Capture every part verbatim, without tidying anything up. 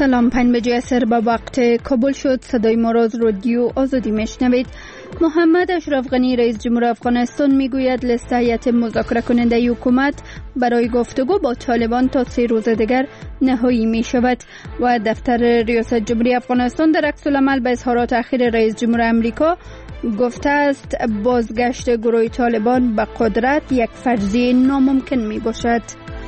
سلام، پنج بجه عصر به وقت کابل شد. صدای ما را از رادیو آزادی میشنوید. محمد اشرف غنی رئیس جمهور افغانستان میگوید لیست هیئت مذاکره کننده حکومت برای گفتگو با طالبان تا سه روز دیگر نهایی می شود و دفتر ریاست جمهوری افغانستان در عکس العمل به اظهارات اخیر رئیس جمهور امریکا گفته است بازگشت گروه طالبان به قدرت یک فرضیه ناممکن می باشد.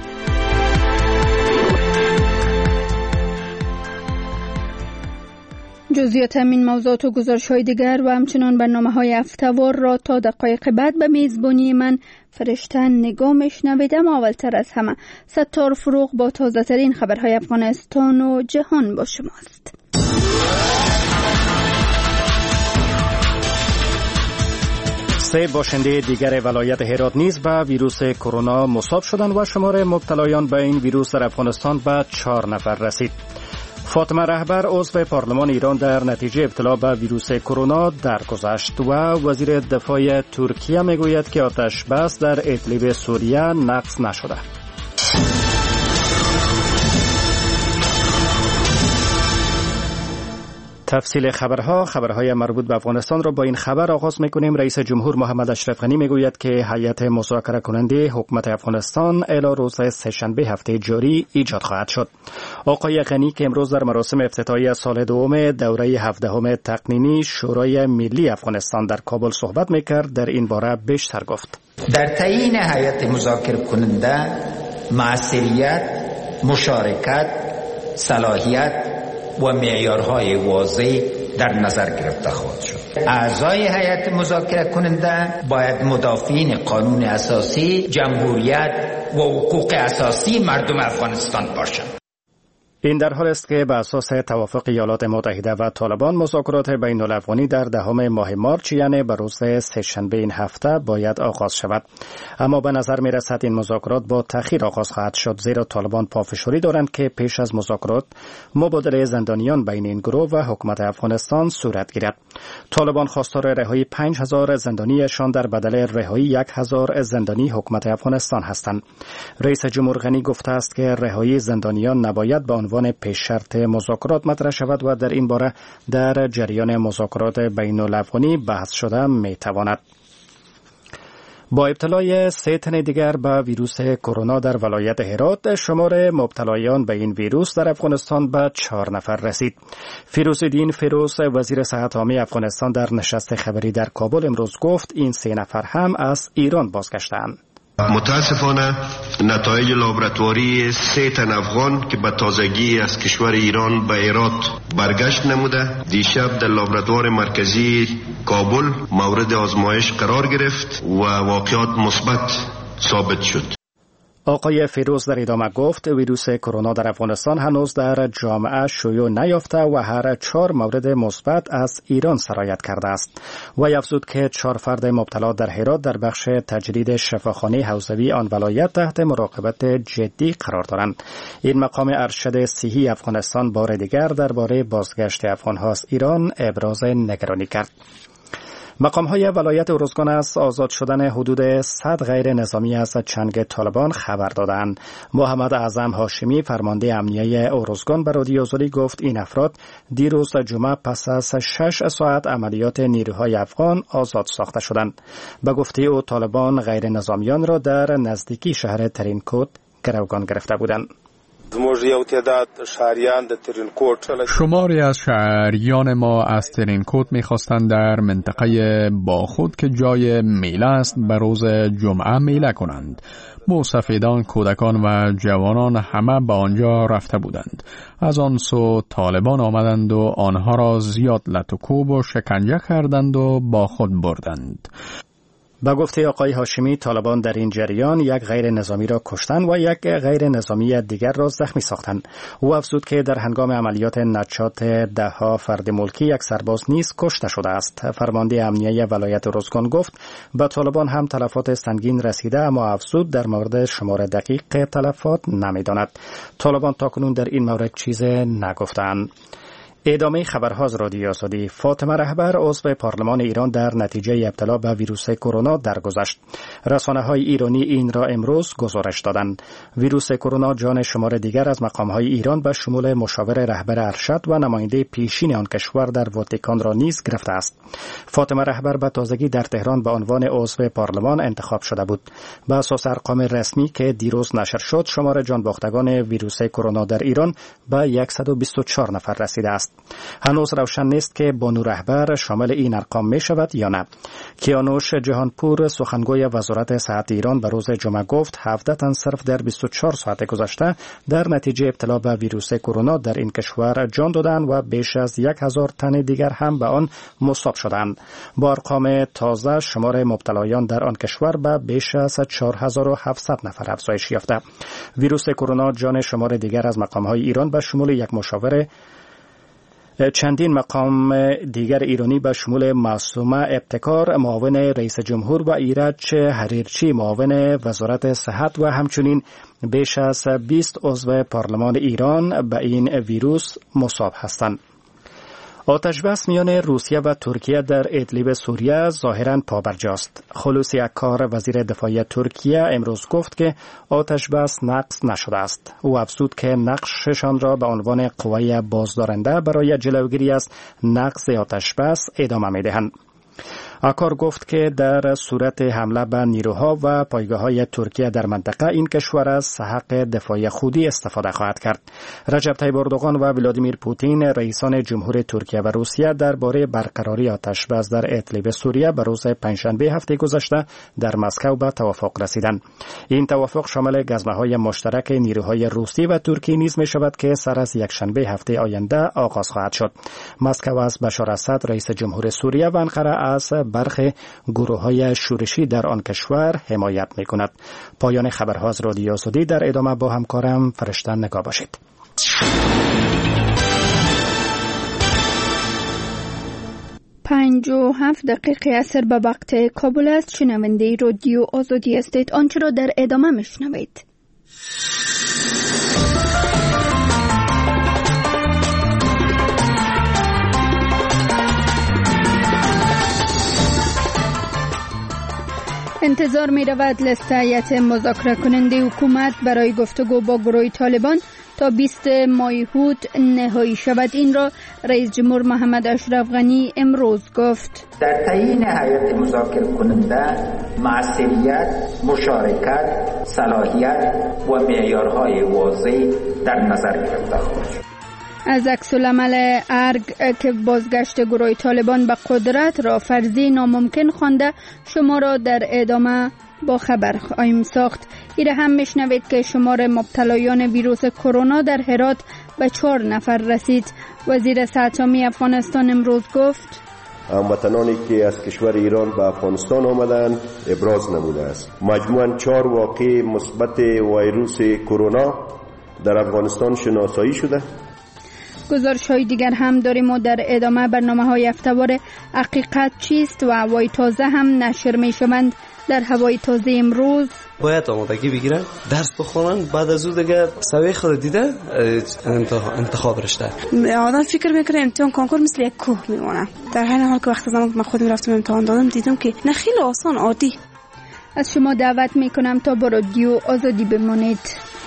جزئیات این موضوعات و گزارش‌های دیگر و همچنان برنامه‌های هفته‌وار را تا دقایق بعد به میزبانی من فرشته نگاه میشنوید. اما اولتر از همه ستار فروغ با تازه‌ترین خبرهای افغانستان و جهان با شماست. سه باشنده دیگر ولایت هرات نیز به ویروس کرونا مصاب شدند و شمار مبتلایان به این ویروس در افغانستان به چهار نفر رسید. فاطمه رهبر عضو پارلمان ایران در نتیجه ابتلا به ویروس کرونا درگذشت و وزیر دفاع ترکیه میگوید که آتش بس در ادلیب سوریه نقض نشده. تفصیل خبرها خبرهای مربوط به افغانستان را با این خبر آغاز میکنیم. رئیس جمهور محمد اشرف غنی میگوید که هیئت مذاکره کننده حکومت افغانستان الی روز سه‌شنبه هفته جاری ایجاد خواهد شد. آقای غنی که امروز در مراسم افتتاحیه سال دوم دوره هفدهم تقنینی شورای ملی افغانستان در کابل صحبت میکرد در این باره بیشتر گفت. در تعیین هیئت مذاکره کننده موثریت، مشارکت، صلاحیت و معیارهای واضح در نظر گرفته خواهد شد. اعضای هیئت مذاکره کننده باید مدافعین قانون اساسی، جمهوریت و حقوق اساسی مردم افغانستان باشند. این در حال است که به اساس توافق ایالات متحده و طالبان مذاکرات بین الافغانی در دهم ماه مارچ یعنی به روز سه‌شنبه این هفته باید آغاز شود. اما به نظر می رسد این مذاکرات با تأخیر آغاز خواهد شد، زیرا طالبان پافشاری دارند که پیش از مذاکرات مبادله زندانیان بین این گروه و حکومت افغانستان صورت گیرد. طالبان خواستار رهایی پنج هزار زندانیشان در بدل رهایی یک هزار زندانی حکومت افغانستان هستند. رئیس جمهور غنی گفته است که رهایی زندانیان نباید به عنوان پیش شرط مذاکرات مطرح شود و در این باره در جریان مذاکرات بین الافغانی بحث شده می تواند. با ابتلای سه تن دیگر به ویروس کرونا در ولایت هرات شمار مبتلایان به این ویروس در افغانستان به چهار نفر رسید. فیروزالدین فیروز وزیر صحت عامه افغانستان در نشست خبری در کابل امروز گفت این سه نفر هم از ایران بازگشتند. متاسفانه نتایج لابراتواری سه تن افغان که به تازگی از کشور ایران به هرات برگشت نموده دیشب در لابراتوار مرکزی کابل مورد آزمایش قرار گرفت و واقعات مثبت ثابت شد. آقای فیروز در ادامه گفت ویروس کرونا در افغانستان هنوز در جامعه شیوع نیافته و هر چهار مورد مثبت از ایران سرایت کرده است و افزود که چهار فرد مبتلا در هرات در بخش تجرید شفاخانه حوزوی آن ولایت تحت مراقبت جدی قرار دارند. این مقام ارشد صحی افغانستان بار دیگر درباره بازگشت افغان‌ها از ایران ابراز نگرانی کرد. مقام‌های ولایت ارزگان از آزاد شدن حدود صد غیر نظامی از چنگ طالبان خبر دادند. محمد اعظم هاشمی فرمانده امنیه ارزگان به رادیو آزادی گفت این افراد دیروز جمعه پس از شش ساعت عملیات نیروهای افغان آزاد ساخته شدند. به گفته او طالبان غیر نظامیان را در نزدیکی شهر ترینکوت گروگان گرفته بودند. شماری از شهریان ما از ترینکوت می‌خواستند در منطقه باخود که جای میله است به روز جمعه میله کنند. موسفیدان، کودکان و جوانان همه به آنجا رفته بودند. از آن سو طالبان آمدند و آنها را زیاد لطوکوب و شکنجه کردند و با خود بردند. با گفته آقای هاشمی طالبان در این جریان یک غیر نظامی را کشتند و یک غیر نظامی دیگر را زخمی ساختند. او افزود که در هنگام عملیات نجات ده ها فرد ملکی یک سرباز نیز کشته شده است. فرمانده امنیه ولایت ارزگان گفت به طالبان هم تلفات سنگین رسیده، اما افزود در مورد شمار دقیق تلفات نمی‌داند. طالبان تاکنون در این مورد چیز نگفتند. ادامه خبرها از رادیو آزادی. فاطمه رهبر عضو پارلمان ایران در نتیجه ابتلا به ویروس کرونا درگذشت. رسانه‌های ایرانی این را امروز گزارش دادند. ویروس کرونا جان شمار دیگر از مقام‌های ایران به شمول مشاور رهبر ارشد و نماینده پیشین آن کشور در واتیکان را نیز گرفته است. فاطمه رهبر به تازگی در تهران به عنوان عضو پارلمان انتخاب شده بود. به اساس ارقام رسمی که دیروز نشر شد، شمار جانباختگان ویروس کرونا در ایران به صد و بیست و چهار نفر رسیده است. هنوز روشن نیست که بانو رهبر شامل این ارقام می شود یا نه. کیانوش جهانپور سخنگوی وزارت صحت ایران به روز جمعه گفت هفده تن صرف در بیست و چهار ساعت گذشته در نتیجه ابتلا به ویروس کرونا در این کشور جان دادند و بیش از یک هزار تن دیگر هم به آن مصاب شدند. با ارقام تازه شمار مبتلایان در آن کشور به بیش از چهار هزار و هفتصد نفر افزایش یافته. ویروس کرونا جان شمار دیگر از مقام‌های ایران به شمول یک مشاور چندین مقام دیگر ایرانی به شمول معصومه ابتکار معاون رئیس جمهور و ایرج حریرچی معاون وزارت صحت و همچنین بیش از بیست عضو پارلمان ایران به این ویروس مصاب هستند. آتش بس میان روسیه و ترکیه در ادلیب سوریه ظاهراً پابرجاست. خلوصی اکار وزیر دفاع ترکیه امروز گفت که آتش بس نقض نشده است. او افزود که نقششان را به عنوان قوه بازدارنده برای جلوگیری از نقض آتش بس ادامه میدهند. اکار گفت که در صورت حمله به نیروها و پایگاه‌های ترکیه در منطقه این کشور از حق دفاعی خودی استفاده خواهد کرد. رجب طیب اردوغان و ولادیمیر پوتین رئیسان جمهور ترکیه و روسیه درباره برقراری آتش بس در ادلیب سوریه به روز پنجشنبه هفته گذشته در مسکو به توافق رسیدند. این توافق شامل گزمه‌های مشترک نیروهای روسی و ترکی نیز می‌شود که سر از یکشنبه هفته آینده آغاز خواهد شد. مسکو از بشار اسد رئیس جمهور سوریه و انقره از برخی گروه‌های شورشی در آن کشور حمایت می‌کند. پایان خبرها از رادیو آزادی. در ادامه با همکارم فرشتن نگاه باشید. پنج و هفت دقیقه اثر به وقت کابل است. شنونده رادیو آزادی هستید. آنچه را در ادامه میشنوید. انتظار می رود لیست هیئت مذاکره کننده حکومت برای گفتگو با گروه طالبان تا بیست ماه هود نهایی شود. این را رئیس جمهور محمد اشرف غنی امروز گفت. در تعیین هیئت مذاکره کننده موثریت، مشارکت، صلاحیت و معیارهای واضح در نظر گرفته خواهد شد. از عکس‌العمل ارگ که بازگشت گروه طالبان به قدرت را فرضی ناممکن خوانده، شما را در ادامه با خبر خواهیم ساخت. ایره هم میشنوید که شمار مبتلایان ویروس کرونا در هرات به چهار نفر رسید. وزیر صحت عامه افغانستان امروز گفت هموطنانی که از کشور ایران به افغانستان آمدند ابراز نموده است. مجموعاً چهار واقعه مثبت ویروس کرونا در افغانستان شناسایی شده. گزارش های دیگر هم داریم و در ادامه برنامه های هفته‌وار حقیقت چیست و هوای تازه هم نشر می شوند. در هوای تازه امروز باید آمادگی بگیرن، درس بخونن، بعد از اون دیگه سوی خود دیده انتخاب رشته. آدم فکر میکنه امتحان کنکور مثل یک کوه میمونه. در حین حال که وقتی زمان من خودم رفتم امتحان دادم دیدم که نه خیلی آسان عادی. از شما دعوت میکنم تا با رادیو آزادی بمانید.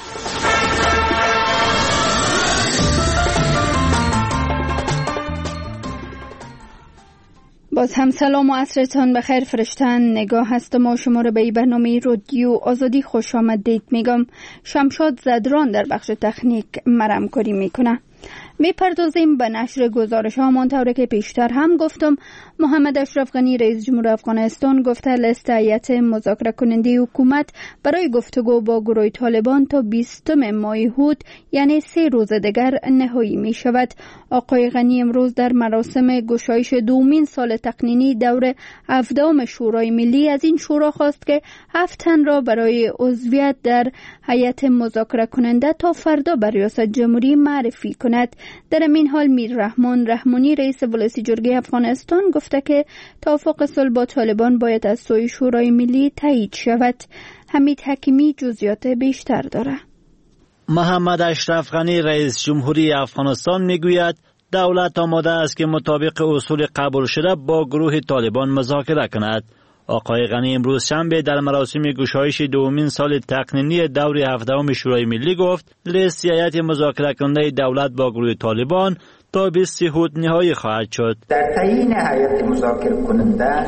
باز هم سلام و عصرتان بخیر. فرشتن نگاه هستم و شما را به این برنامه رادیو آزادی خوش آمدید میگم. شمشاد زدران در بخش تکنیک مرم کاری میکنه. میپردازیم به نشر گزارش ها. همانطور که پیشتر هم گفتم، محمد اشرف غنی رئیس جمهور افغانستان گفته لیست هیئت مذاکره کننده حکومت برای گفتگو با گروه طالبان تا بیستم ماه هود یعنی سه روز دیگر نهایی می شود. آقای غنی امروز در مراسم گشایش دومین سال تقنینی دور هفدهم شورای ملی از این شورا خواست که هفت تن را برای عضویت در هیئت مذاکره کننده تا فردا بر ریاست جمهوری معرفی کند. در این حال میر رحمان رحمانی رئیس ولسی جرگه افغانستان گفته که توافق صلح با طالبان باید از سوی شورای ملی تایید شود. حمید حکیمی جزئیات بیشتر داره. محمد اشرف غنی رئیس جمهوری افغانستان میگوید دولت آماده است که مطابق اصول قبول شده با گروه طالبان مذاکره کند. آقای غنی امروز شنبه در مراسم گشایش دومین سال تقنینی دور هفدهم شورای ملی گفت لیست هیئت مذاکره کننده دولت با گروه طالبان تا بیست هود نهایی خواهد شد. در تعیین هیئت مذاکره کننده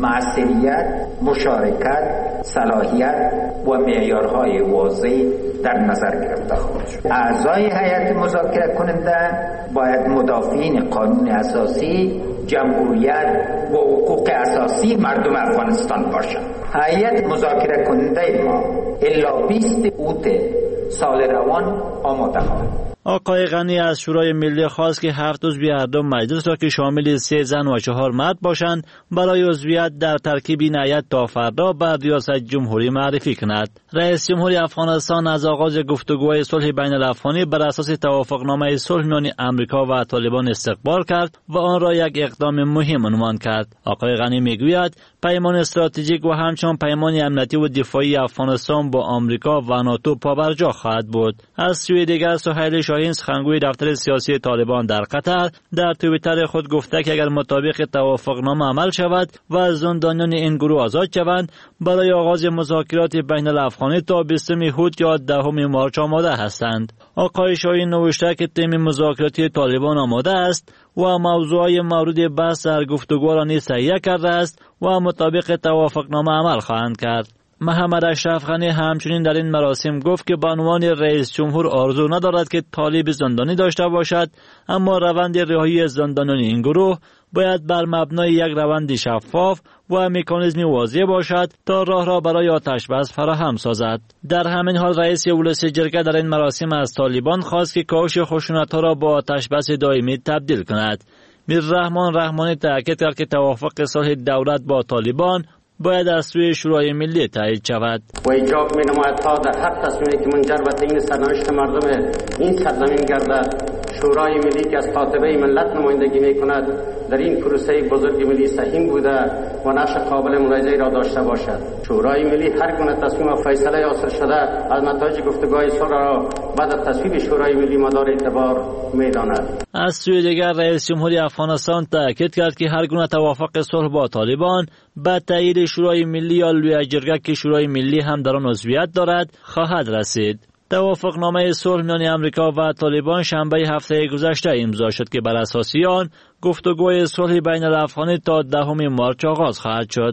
معصیت، مشارکت، صلاحیت و معیارهای واضح در نظر گرفته خواهد شد. اعضای هیئت مذاکره کننده باید مدافعین قانون اساسی، جمهوریت و حقوق اساسی مردم افغانستان باشند. هیئت مذاکره کننده ما الا بیست اوت سال روان آماده خواهد. آقای غنی از شورای ملی خواست که هفت عضو هر مجلس را که شامل سه زن و چهار مرد باشند برای عضویت در ترکیب این هیئت تا فردا بر ریاست جمهوری معرفی کند. رئیس جمهوری افغانستان از آغاز گفتگوهای صلح بین الافغانی بر اساس توافقنامه صلح میان آمریکا و طالبان استقبال کرد و آن را یک اقدام مهم عنوان کرد. آقای غنی میگوید پیمان استراتژیک و همچنین پیمان امنیتی و دفاعی افغانستان با آمریکا و ناتو پابرجا خواهد بود. از سوی دیگر سهیل شاهین سخنگوی دفتر سیاسی طالبان در قطر در توییتر خود گفته که اگر مطابق توافقنامه عمل شود و زندانیان این گروه آزاد شوند برای آغاز مذاکرات بین الافغانی تا بیستم هود یا دهم مارچ آماده هستند. آقای شاهین نوشته که تیم مذاکراتی طالبان آماده است و موضوعات مورد بحث در گفتگو را نیز تهیه کرده است و مطابق توافقنامه عمل خواهند کرد. محمد اشرف غنی همچنین در این مراسم گفت که به عنوان رئیس جمهور آرزو ندارد که طالب زندانی داشته باشد، اما روند رهایی زندانیان این گروه باید بر مبنای یک روند شفاف و مکانیزمی واضح باشد تا راه را برای آتش بس فراهم سازد. در همین حال رئیس اولس جرگه در این مراسم از طالبان خواست که کاهش خشونت‌ها را با آتش بس دائمی تبدیل کند. میر رحمان رحمانی تاکید کرد که توافق صلح دولت با طالبان باید از سوی شورای ملی تایید شود. و ایجاب می نماید تا در هر تصمیمی که منجر به تعیین سرنوشت مردم این سرزمین گردد، شورای ملی که از قاطبه ملت نمایندگی می کند در این پروسه بزرگ ملی سهیم بوده و نقش قابل ملاحظه را داشته باشد. شورای ملی هر گونه تصمیم و فیصله حاصل شده از نتایج گفتگوهای صلح را بعد از تصویب شورای ملی مدار اعتبار می داند. از سوی دیگر رئیس جمهوری افغانستان تاکید کرد که هر گونه توافق صلح با طالبان با تایید شورای ملی یا لوی جرگه که شورای ملی هم در آن عضویت دارد خواهد رسید. توافقنامه صلح میان آمریکا و طالبان شنبه هفته گذشته امضا شد که بر اساس آن گفتگوی صلح بین الافغانی تا دهم مارچ آغاز خواهد شد.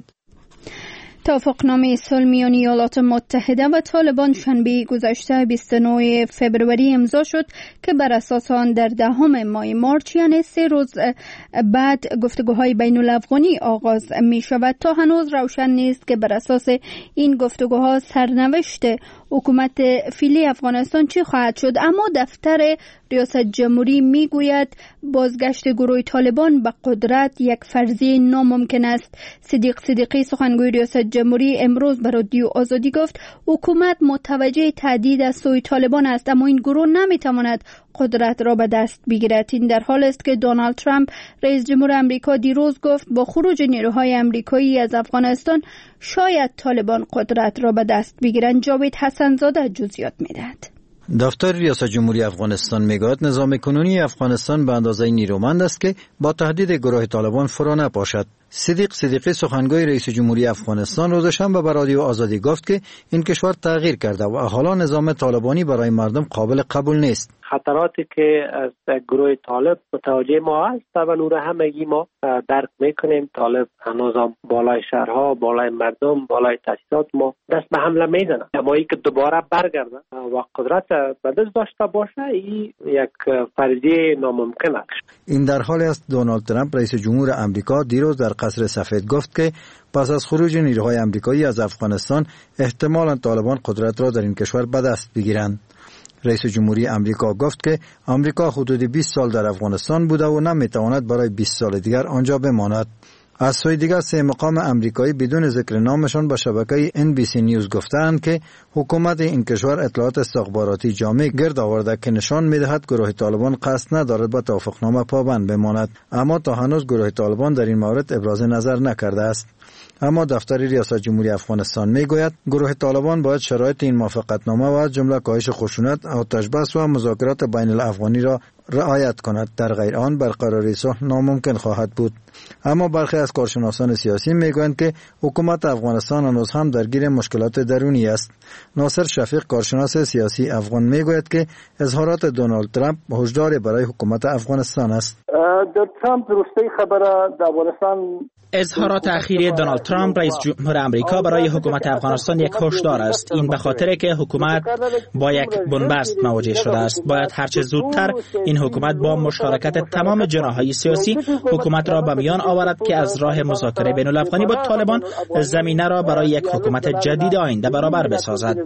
توافقنامه صلح میان ایالات متحده و طالبان شنبه گذشته بیست و نه فبروری امضا شد که بر اساس آن در دهم ماه مارچ یعنی سه روز بعد گفتگوهای بین الافغانی آغاز می شود. تا هنوز روشن نیست که بر اساس این گفتگوها سرنوشت حکومت فعلی افغانستان چی خواهد شد، اما دفتر ریاست جمهوری می گوید بازگشت گروه طالبان به قدرت یک فرضیه ناممکن است. صدیق صدیقی سخنگوی ریاست جمهوری امروز به رادیو آزادی گفت حکومت متوجه تهدید از سوی طالبان است، اما این گروه نمی تواند قدرت را به دست بگیرد. این در حال است که دونالد ترامپ رئیس جمهور آمریکا دیروز گفت با خروج نیروهای آمریکایی از افغانستان شاید طالبان قدرت را به دست بگیرند. جاوید حسن‌زاده جزئیات می‌دهد. دفتر ریاست جمهوری افغانستان میگوید نظام کنونی افغانستان به اندازه نیرومند است که با تهدید گروه طالبان فرا نپاشد. صدیق صدیقی سخنگوی رئیس جمهوری افغانستان روز شنبه به رادیو آزادی گفت که این کشور تغییر کرده و حالا نظام طالبانی برای مردم قابل قبول نیست. خطراتی که از گروه طالب متوجه ما است طبعا او را همگی ما درک میکنیم. طالب هنوز بالای شهرها، بالای مردم، بالای تاسیسات ما دست به حمله میزنه، اما ای که دوباره برگرده و قدرت به دست داشته باشه این یک فرضیه ناممکن است. این در حالی است دونالد ترامپ رئیس جمهور آمریکا دیروز در قصر سفید گفت که پس از خروج نیروهای آمریکایی از افغانستان احتمالاً طالبان قدرت را در این کشور به دست بگیرند. رئیس جمهوری آمریکا گفت که آمریکا حدود بیست سال در افغانستان بوده و نمیتواند برای بیست سال دیگر آنجا بماند. از سوی دیگر سه مقام آمریکایی بدون ذکر نامشان به شبکه ان بی سی نیوز گفتند که حکومت این کشور اطلاعات استخباراتی جامع گرد آورده که نشان می‌دهد گروه طالبان قصد ندارد به توافقنامه پابند بماند، اما تا هنوز گروه طالبان در این مورد ابراز نظر نکرده است. اما دفتر ریاست جمهوری افغانستان میگوید گروه طالبان باید شرایط این موافقتنامه و از جمله کاهش خشونت، آتش‌بس و مذاکرات بین الافغانی را رعایت کند، در غیر آن برقراری صلح ناممکن خواهد بود. اما برخی از کارشناسان سیاسی میگویند که حکومت افغانستان هنوز هم درگیر مشکلات درونی است. ناصر شفیق، کارشناس سیاسی افغان، میگوید که اظهارات دونالد ترامپ هشدار برای حکومت افغانستان است. ترامپ درسته خبره در افغانستان. اظهارات اخیری دونالد ترامپ رئیس جمهور آمریکا برای حکومت افغانستان یک هشدار است. این به خاطر که حکومت با یک بنبست مواجه شده است. باید هرچه زودتر این حکومت با مشارکت تمام جناح‌های سیاسی حکومت را به میان آورد که از راه مذاکره بین الافغانی با طالبان زمینه را برای یک حکومت جدید آینده برابر بسازد.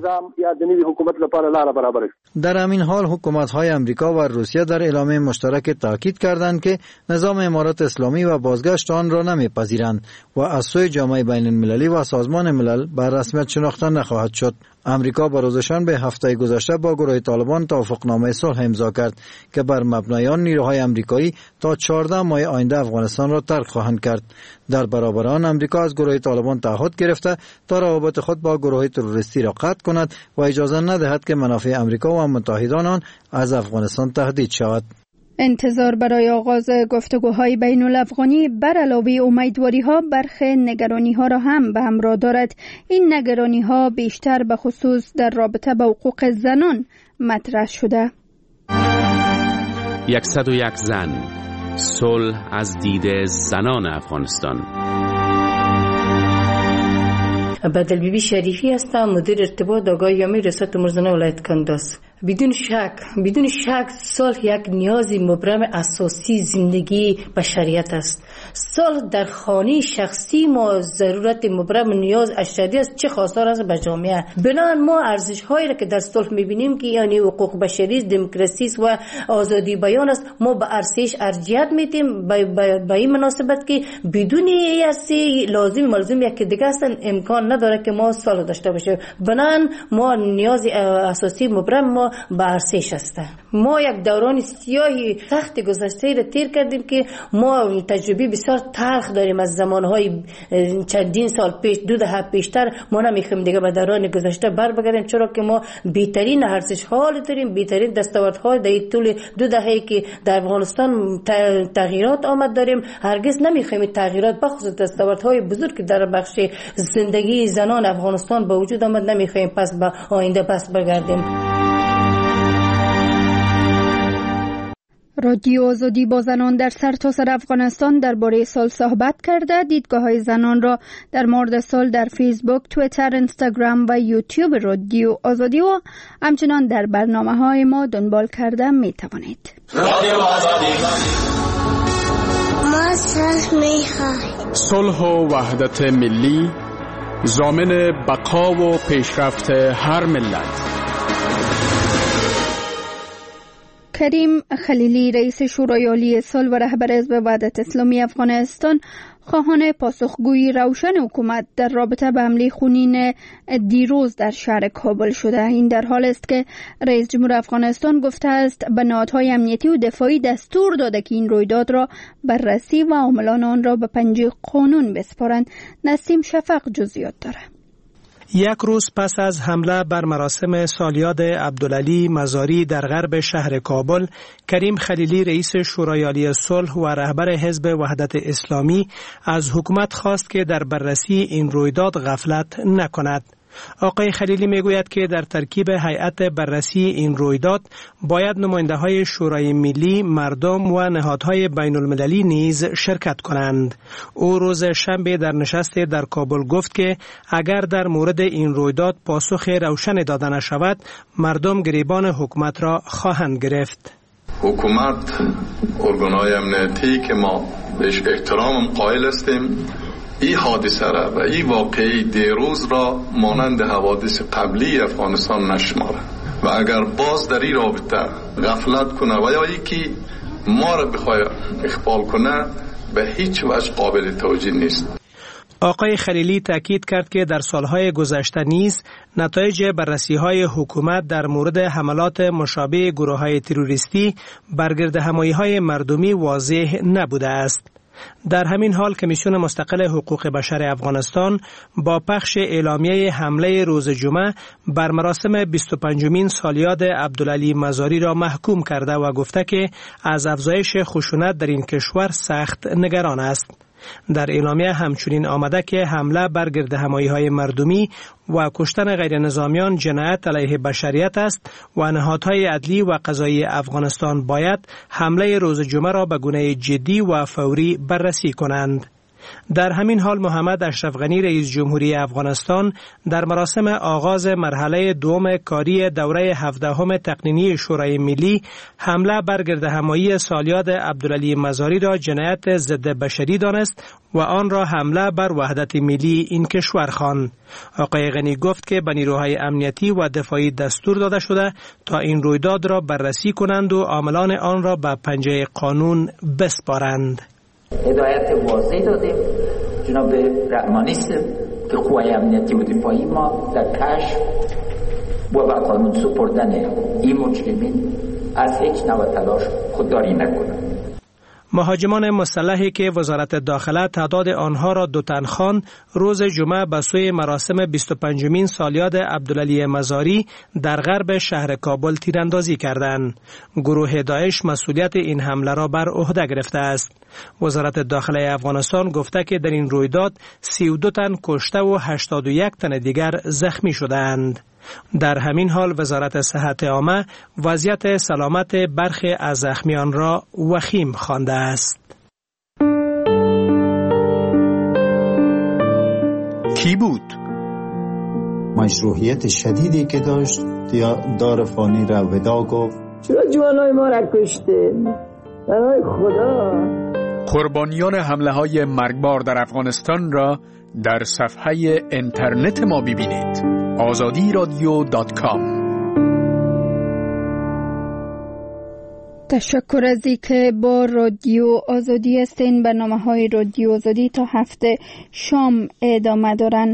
در همین حال حکومت‌های آمریکا و روسیه در اعلامیه مشترک تاکید کردند که نظام امارات اسلامی و بازگشت آن را نمی‌پذیرند و از سوی جامعه بین المللی و سازمان ملل به رسمیت شناخته نخواهد شد. امریکا به روز شنبه هفته گذشته با گروه طالبان توافقنامه صلح امضا کرد که بر مبنای آن نیروهای آمریکایی تا چهارده ماه آینده افغانستان را ترک خواهند کرد. در برابر آن امریکا از گروه طالبان تعهد گرفته تا روابط خود با گروه تروریستی را قطع کند و اجازه ندهد که منافع امریکا و متحدان آن از افغانستان تهدید شود. انتظار برای آغاز گفتگوهای بین الافغانی بر علاوه امیدواری ها برخی نگرانی ها را هم به همراه دارد. این نگرانی ها بیشتر به خصوص در رابطه با حقوق زنان مطرح شده. صد و یک زن، صلح از دید زنان افغانستان. بدل بیبی شریفی هستم، مدیر ارتباط آگاهی عامه ریاست امور زنان ولایت کنداز. بدون شک بدون شک صلح یک نیازی مبرم اساسی زندگی بشریت است. صلح در خانه شخصی ما ضرورت مبرم نیاز اشدی است، چه خواستار است به جامعه. بنابراین ما ارزش هایی را که در صلح میبینیم که یعنی حقوق بشری، دموکراسی و آزادی بیان است، ما به ارزش ارجحیت میدیم. به این مناسبت که بدون این لازم ملزم یک دیگه است امکان نداره که ما صلح داشته باشیم. بنابراین ما نیاز اساسی مبرم ما به ارزش است. ما یک دوران سیاهی سخت گذشته را تیر کردیم که ما تجربه بسیار تلخ داریم از زمانهای چندین سال پیش، دو دهه پیشتر. ما نمیخوایم دیگه به دوران گذشته بر بگردیم، چرا که ما بهترین ارزش ها داریم، بهترین دستاوردها در طول دو دهه که در افغانستان تغییرات آمد داریم. هرگز نمیخوایم تغییرات بخصوص دستاوردهای بزرگ که در بخش زندگی زنان افغانستان به وجود آمد نمیخوایم پس به آینده پس بگردیم. رادیو آزادی با زنان در سرتاسر افغانستان درباره صلح صحبت کرده. دیدگاه‌های زنان را در مورد صلح در فیسبوک، توییتر، اینستاگرام و یوتیوب رادیو آزادی و همچنان در برنامه‌های ما دنبال کرده می توانید. رادیو آزادی ما صلح می‌خواهیم. صلح و وحدت ملی ضامن بقا و پیشرفت هر ملت. کریم خلیلی، رئیس شورای عالی صلح و رهبر حزب وحدت اسلامی افغانستان، خواهان پاسخگویی روشن حکومت در رابطه به حمله خونین دیروز در شهر کابل شده. این در حال است که رئیس جمهور افغانستان گفته است به نهادهای امنیتی و دفاعی دستور داده که این رویداد را بررسی و عاملان آن را به پنجه قانون بسپارند. نسیم شفق جزئیات دارد. یک روز پس از حمله بر مراسم سالیاد عبدالعلی مزاری در غرب شهر کابل، کریم خلیلی، رئیس شورای عالی صلح و رهبر حزب وحدت اسلامی، از حکومت خواست که در بررسی این رویداد غفلت نکند. آقای خلیلی میگوید که در ترکیب هیئت بررسی این رویداد باید نماینده‌های شورای ملی، مردم و نهادهای بین المللی نیز شرکت کنند. او روز شنبه در نشست در کابل گفت که اگر در مورد این رویداد پاسخ روشن داده نشود، مردم گریبان حکومت را خواهند گرفت. حکومت، ارگان‌های امنیتی که ما بهش احترام قائل هستیم، این حادثه را و این واقعی دیروز را مانند حوادث قبلی افغانستان نشماره و اگر باز در این رابطه غفلت کنه و یا یکی ما را بخواه اخبال کنه به هیچ وجه قابل توجیه نیست. آقای خلیلی تاکید کرد که در سالهای گذشته نیز نتایج بررسی‌های حکومت در مورد حملات مشابه گروه‌های تروریستی بر گردهمایی‌های مردمی واضح نبوده است. در همین حال کمیسیون مستقل حقوق بشر افغانستان با پخش اعلامیه حمله روز جمعه بر مراسم بیست و پنجمین سالیاد عبدالعلی مزاری را محکوم کرده و گفته که از افزایش خشونت در این کشور سخت نگران است. در اعلامیه همچنین آمده که حمله بر گردهمایی‌های مردمی و کشتن غیر نظامیان جنایت علیه بشریت است و نهادهای عدلی و قضایی افغانستان باید حمله روز جمعه را به گونه جدی و فوری بررسی کنند. در همین حال محمد اشرف غنی رئیس جمهوری افغانستان در مراسم آغاز مرحله دوم کاری دوره هفدهم تقنینی شورای ملی حمله بر گردهمایی سالیاد عبدالعلی مزاری را جنایت ضد بشری دانست و آن را حمله بر وحدت ملی این کشور خواند. آقای غنی گفت که به نیروهای امنیتی و دفاعی دستور داده شده تا این رویداد را بررسی کنند و عاملان آن را به پنجه قانون بسپارند. هدایت واضح دادیم جناب رحمانی که قوای امنیتی و دفاعی ما در کشف و به قانون سپردن این مجرمین از هیچ نوع تلاش خودداری نکنند. مهاجمان مسلحی که وزارت داخله تعداد آنها را دو تن خواند روز جمعه به سوی مراسم بیست و پنجمین سالیاد عبدالعلی مزاری در غرب شهر کابل تیراندازی کردند. گروه داعش مسئولیت این حمله را بر عهده گرفته است. وزارت داخله افغانستان گفته که در این رویداد سی و دو تن کشته و هشتاد و یک تن دیگر زخمی شدند. در همین حال وزارت صحت عامه وضعیت سلامت برخی از زخمیان را وخیم خوانده است. کی بود؟ مشروعیت شدیدی که داشت دار فانی را ودا گفت. چرا جوانای ما را کشتین؟ برای خدا. قربانیان حمله های مرگبار در افغانستان را در صفحه اینترنت ما ببینید. آزادی رادیو دات کام. تشکر از اینکه با رادیو آزادی هستین. برنامه‌های رادیو آزادی تا هفته شام ادامه دارن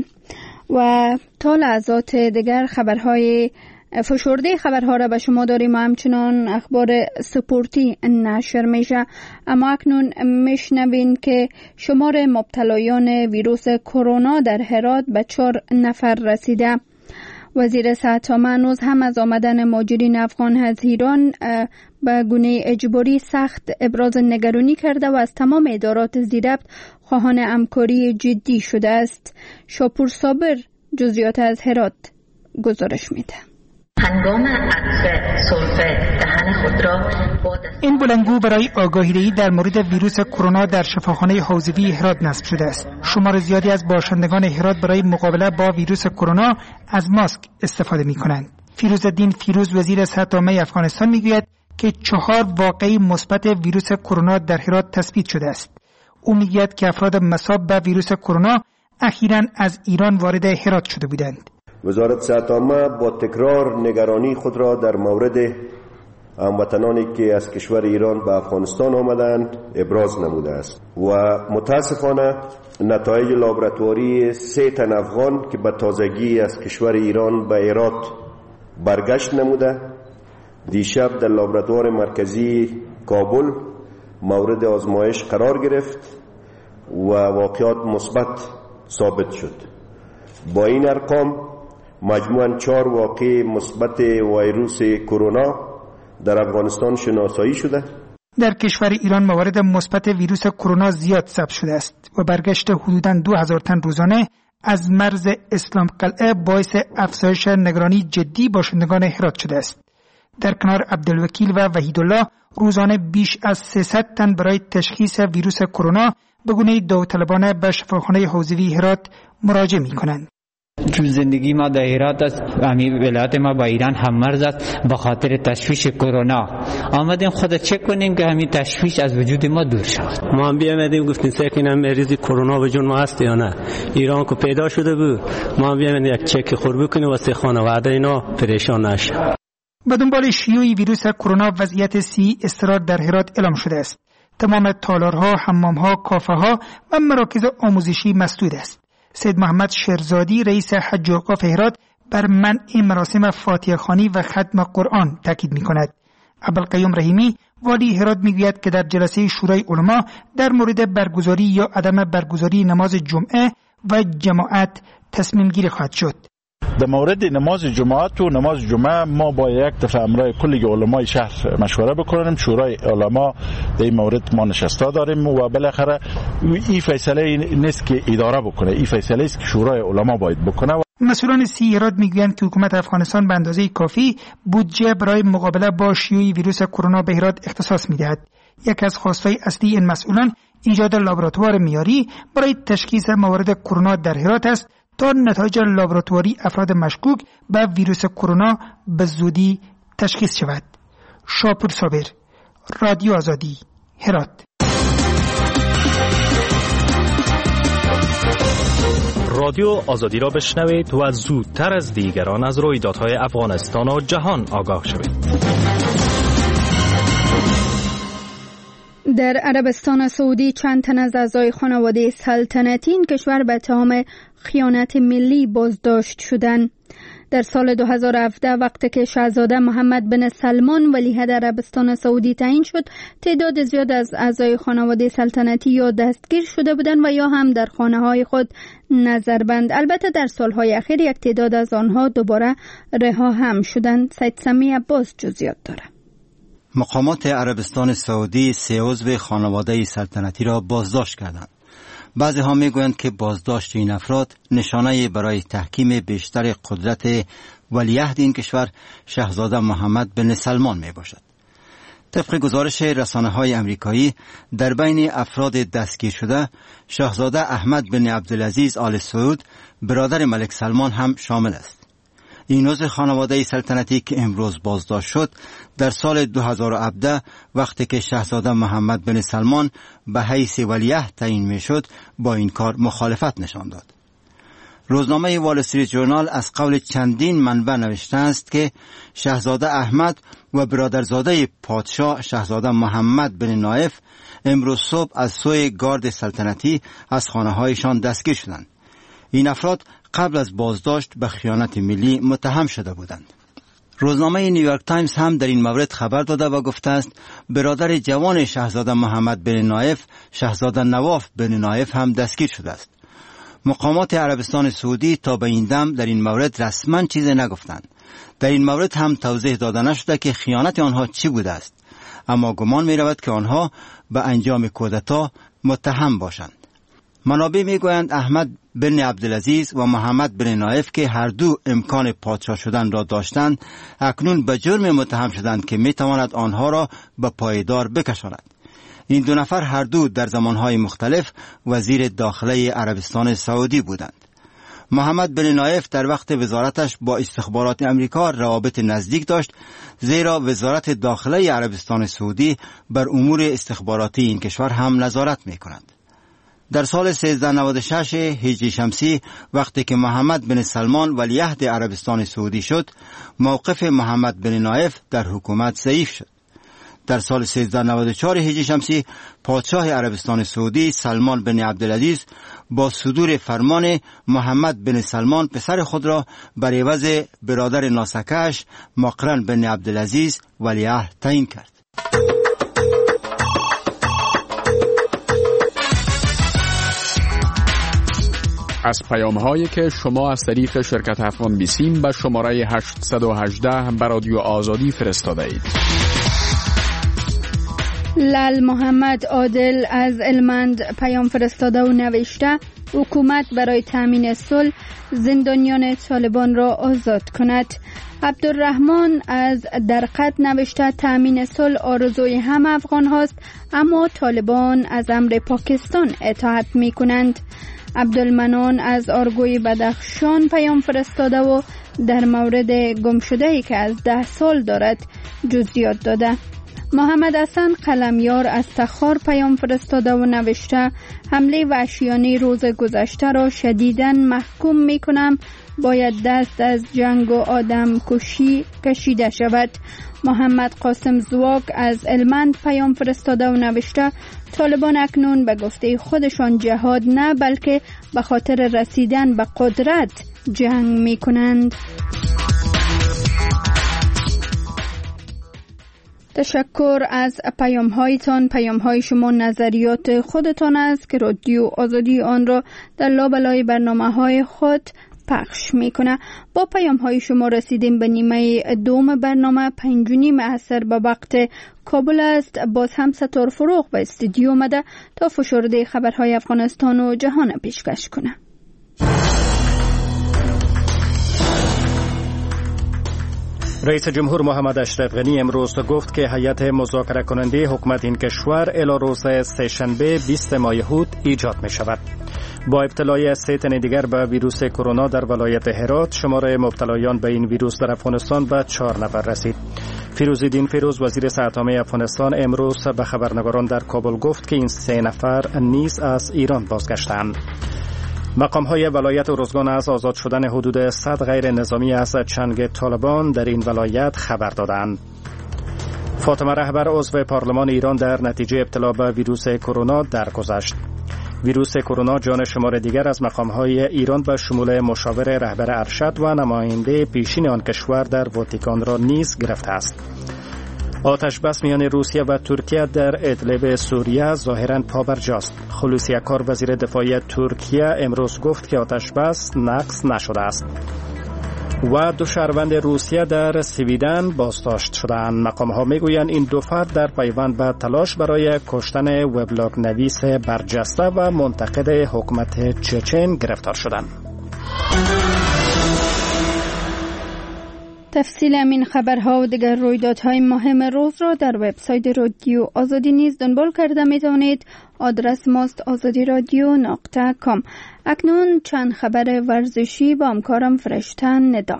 و تا لحظات دیگر خبرهای فشرده خبرها را به شما داریم و همچنان اخبار سپورتی نشر میشه. اما اکنون میشنوین که شمار مبتلایان ویروس کرونا در هرات به چهار نفر رسیده. وزیر صحت عامه هنوز هم از آمدن مهاجرین افغان از ایران به گونه اجباری سخت ابراز نگرانی کرده و از تمام ادارات زیربط خواهان همکاری جدی شده است. شاپور صابر جزئیات از هرات گزارش میده. هنگام عطر سرفه دهن خود را با این بلندگو برای آگاهی‌دهی در مورد ویروس کرونا در شفاخانه حوزوی هرات نصب شده است. شمار زیادی از باشندگان هرات برای مقابله با ویروس کرونا از ماسک استفاده می‌کنند. فیروزالدین فیروز وزیر صحت عامه افغانستان میگوید که چهار واقعه مثبت ویروس کرونا در هرات تثبیت شده است. او میگوید که افراد مصاب به ویروس کرونا اخیراً از ایران وارد هرات شده بودند. وزارت صحت عامه با تکرار نگرانی خود را در مورد هموطنانی که از کشور ایران به افغانستان آمدند ابراز نموده است و متاسفانه نتایج لابراتواری سه تن افغان که به تازگی از کشور ایران به هرات برگشت نموده دیشب در لابراتوار مرکزی کابل مورد آزمایش قرار گرفت و واقعات مثبت ثابت شد. با این ارقام مجموعاً چهار واقعه مثبت ویروس کرونا در افغانستان شناسایی شده. در کشور ایران موارد مثبت ویروس کرونا زیاد ثبت شده است و برگشت حدوداً دو هزار تن روزانه از مرز اسلام قلعه باعث افزایش نگرانی جدی باشندگان هرات شده است. در کنار عبدالوکیل و وحیدالله روزانه بیش از سیصد تن برای تشخیص ویروس کرونا به گونه داوطلبانه به شفاخانه حوزوی هرات مراجعه می‌کنند. چون زندگی ما در هرات است و همین ولایت ما با ایران هم مرز است، به خاطر تشویش کرونا آمدیم خود چک کنیم که همین تشویش از وجود ما دور شود. ما هم بیامدیم گفتیم سه کنیم مریض کرونا وجود ما هست یا نه. ایران کو پیدا شده بود، ما هم بیامدیم یک چک خور بکنیم واسه خانواده اینا پریشان نشه. به دنبال شیوع ویروس کرونا وضعیت سی اضطرار در هرات اعلام شده است. تمام تالارها، حمامها، کافه‌ها و مراکز آموزشی مسدود است. سید محمد شیرزادی رئیس حج اوقاف هرات بر منع مراسم فاتحه خوانی و ختم قرآن تاکید می‌کند. ابوالقیوم رحیمی والی هرات میگوید که در جلسه شورای علما در مورد برگزاری یا عدم برگزاری نماز جمعه و جماعت تصمیم گیری خواهد شد. در مورد نماز جماعت و نماز جمعه ما با یک دفعه امرای کلی علمای شهر مشوره بکنیم. شورای علما در این مورد ما نشسته داریم و بالاخره این فیصله نیست که اداره بکنه، این فیصله است که شورای علما باید بکنه. مسئولان سی هرات میگویند که حکومت افغانستان به اندازه کافی بودجه برای مقابله با شیوع ویروس کرونا به هرات اختصاص میدهد. یک از خواستهای اصلی این مسئولان ایجاد لابراتوار معیاری برای تشخیص موارد کرونا در هرات است تا نتایج لابراتواری افراد مشکوک به ویروس کرونا به زودی تشخیص شود. شاپور صابر، رادیو آزادی، هرات. رادیو آزادی را بشنوید و زودتر از دیگران از رویدادهای افغانستان و جهان آگاه شوید. در عربستان سعودی چند تن از اعضای خانواده سلطنتی این کشور به اتهام خیانت ملی بازداشت شدند. در سال دو هزار و هفده وقتی که شاهزاده محمد بن سلمان ولیعهد عربستان سعودی تعیین شد، تعداد زیاد از اعضای خانواده سلطنتی یا دستگیر شده بودند و یا هم در خانه‌های خود نظربند. البته در سالهای اخیر یک تعداد از آنها دوباره رها هم شدند. سید سمی عباس جزئیات دارد. مقامات عربستان سعودی سه عضو خانواده سلطنتی را بازداشت کردند. بعضی ها می گویند که بازداشت این افراد نشانه برای تحکیم بیشتر قدرت ولیعهد این کشور شاهزاده محمد بن سلمان می باشد. طبق گزارش رسانه های امریکایی، در بین افراد دستگیر شده شاهزاده احمد بن عبدالعزیز آل سعود برادر ملک سلمان هم شامل است. این عضو خانواده سلطنتی که امروز بازداشت شد در سال دو هزار و هفده وقتی که شاهزاده محمد بن سلمان به حیث ولیعهد تعیین میشد با این کار مخالفت نشان داد. روزنامه وال استریت جورنال از قول چندین منبع نوشته است که شاهزاده احمد و برادرزاده پادشاه شاهزاده محمد بن نایف امروز صبح از سوی گارد سلطنتی از خانه‌هایشان دستگیر شدند. این افراد قبل از بازداشت به خیانت ملی متهم شده بودند. روزنامه نیویورک تایمز هم در این مورد خبر داده و گفته است برادر جوان شاهزاده محمد بن نایف، شاهزاده نواف بن نایف هم دستگیر شده است. مقامات عربستان سعودی تا به این دم در این مورد رسما چیزی نگفتند. در این مورد هم توضیح داده نشده که خیانت آنها چی بوده است، اما گمان می رود که آنها به انجام کودتا متهم باشند. منابع میگویند احمد بن عبدالعزیز و محمد بن نایف که هر دو امکان پادشاه شدن را داشتند، اکنون به جرم متهم شدند که میتواند آنها را به پایدار بکشاند. این دو نفر هر دو در زمانهای مختلف وزیر داخله عربستان سعودی بودند. محمد بن نایف در وقت وزارتش با استخبارات امریکا روابط نزدیک داشت، زیرا وزارت داخله عربستان سعودی بر امور استخباراتی این کشور هم نظارت میکند. در سال سیزده نود و شش هجری شمسی وقتی که محمد بن سلمان ولیعهد عربستان سعودی شد، موقف محمد بن نایف در حکومت ضعیف شد. در سال سیزده نود و چهار هجری شمسی پادشاه عربستان سعودی سلمان بن عبدالعزیز با صدور فرمان محمد بن سلمان پسر خود را بر عوض برادر ناسکش مقرن بن عبدالعزیز ولیعهد تعیین کرد. از پیام هایی که شما از طریق شرکت افغان بیسیم به شماره هشت یک هشت به رادیو آزادی فرستاده اید. لال محمد عادل از المند پیام فرستاده و نوشته حکومت برای تامین صلح زندانیان طالبان را آزاد کند. عبدالرحمن از درقد نوشته تامین صلح آرزوی هم افغان هاست، اما طالبان از امر پاکستان اطاعت می کنند. عبدالمنان از آرگوی بدخشان پیام فرستاده و در مورد گمشده‌ای که از ده سال دارد جزئیات داده. محمد حسن قلمیار از تخار پیام فرستاده و نوشته حمله وحشیانه روز گذشته را شدیداً محکوم می کنم، باید دست از جنگ و آدم کشی کشیده شود. محمد قاسم زواک از المند پیام فرستاده و نوشته طالبان اکنون به گفته خودشان جهاد نه بلکه به خاطر رسیدن به قدرت جنگ می کنند. تشکر از پیام هایتان. پیام های شما نظریات خودتان است که رادیو آزادی آن را در لابلای برنامه های خود پخش میکنه. با پیام های شما رسیدیم به نیمه دوم برنامه. پنج و نیم عصر به وقت کابل است. باز هم ستار فروغ به استودیو آمده تا فشرده خبرهای افغانستان و جهان پیشکش کنه. رئیس جمهور محمد اشرف غنی امروز گفت که هیئت مذاکره کننده حکومت این کشور الی روز سه‌شنبه بیست ماه هود ایجاد می شود. با ابتلای سه تن دیگر به ویروس کرونا در ولایت هرات، شمار مبتلایان به این ویروس در افغانستان به چهار نفر رسید. فیروزالدین فیروز وزیر صحت عامه افغانستان امروز به خبرنگاران در کابل گفت که این سه نفر نیز از ایران بازگشتند. مقام‌های ولایت ارزگان از آزاد شدن حدود صد غیر نظامی از چنگ طالبان در این ولایت خبر دادند. فاطمه رهبر عضو پارلمان ایران در نتیجه ابتلا به ویروس کرونا درگذشت. ویروس کرونا جان شمار دیگر از مقام‌های ایران به شمول مشاور رهبر ارشد و نماینده پیشین آن کشور در واتیکان را نیز گرفته است. آتش بس میان روسیه و ترکیه در ادلب سوریه ظاهراً پابرجاست. خلوصی اکار وزیر دفاعی ترکیه امروز گفت که آتش بس نقض نشده است. و دو شهروند روسیه در سویدن بازداشت شدند. مقام‌ها میگویند این دو فرد در پیوند به تلاش برای کشتن وبلاگ نویس برجسته و منتقد حکومت چچن گرفتار شدند. تفصیل همین خبرها و دیگر رویدادهای مهم روز را در وبسایت رادیو آزادی نیز دنبال کرده می توانید. آدرس ماست آزادی رادیو نقطه کام. اکنون چند خبر ورزشی با همکارم فرشتن ندا.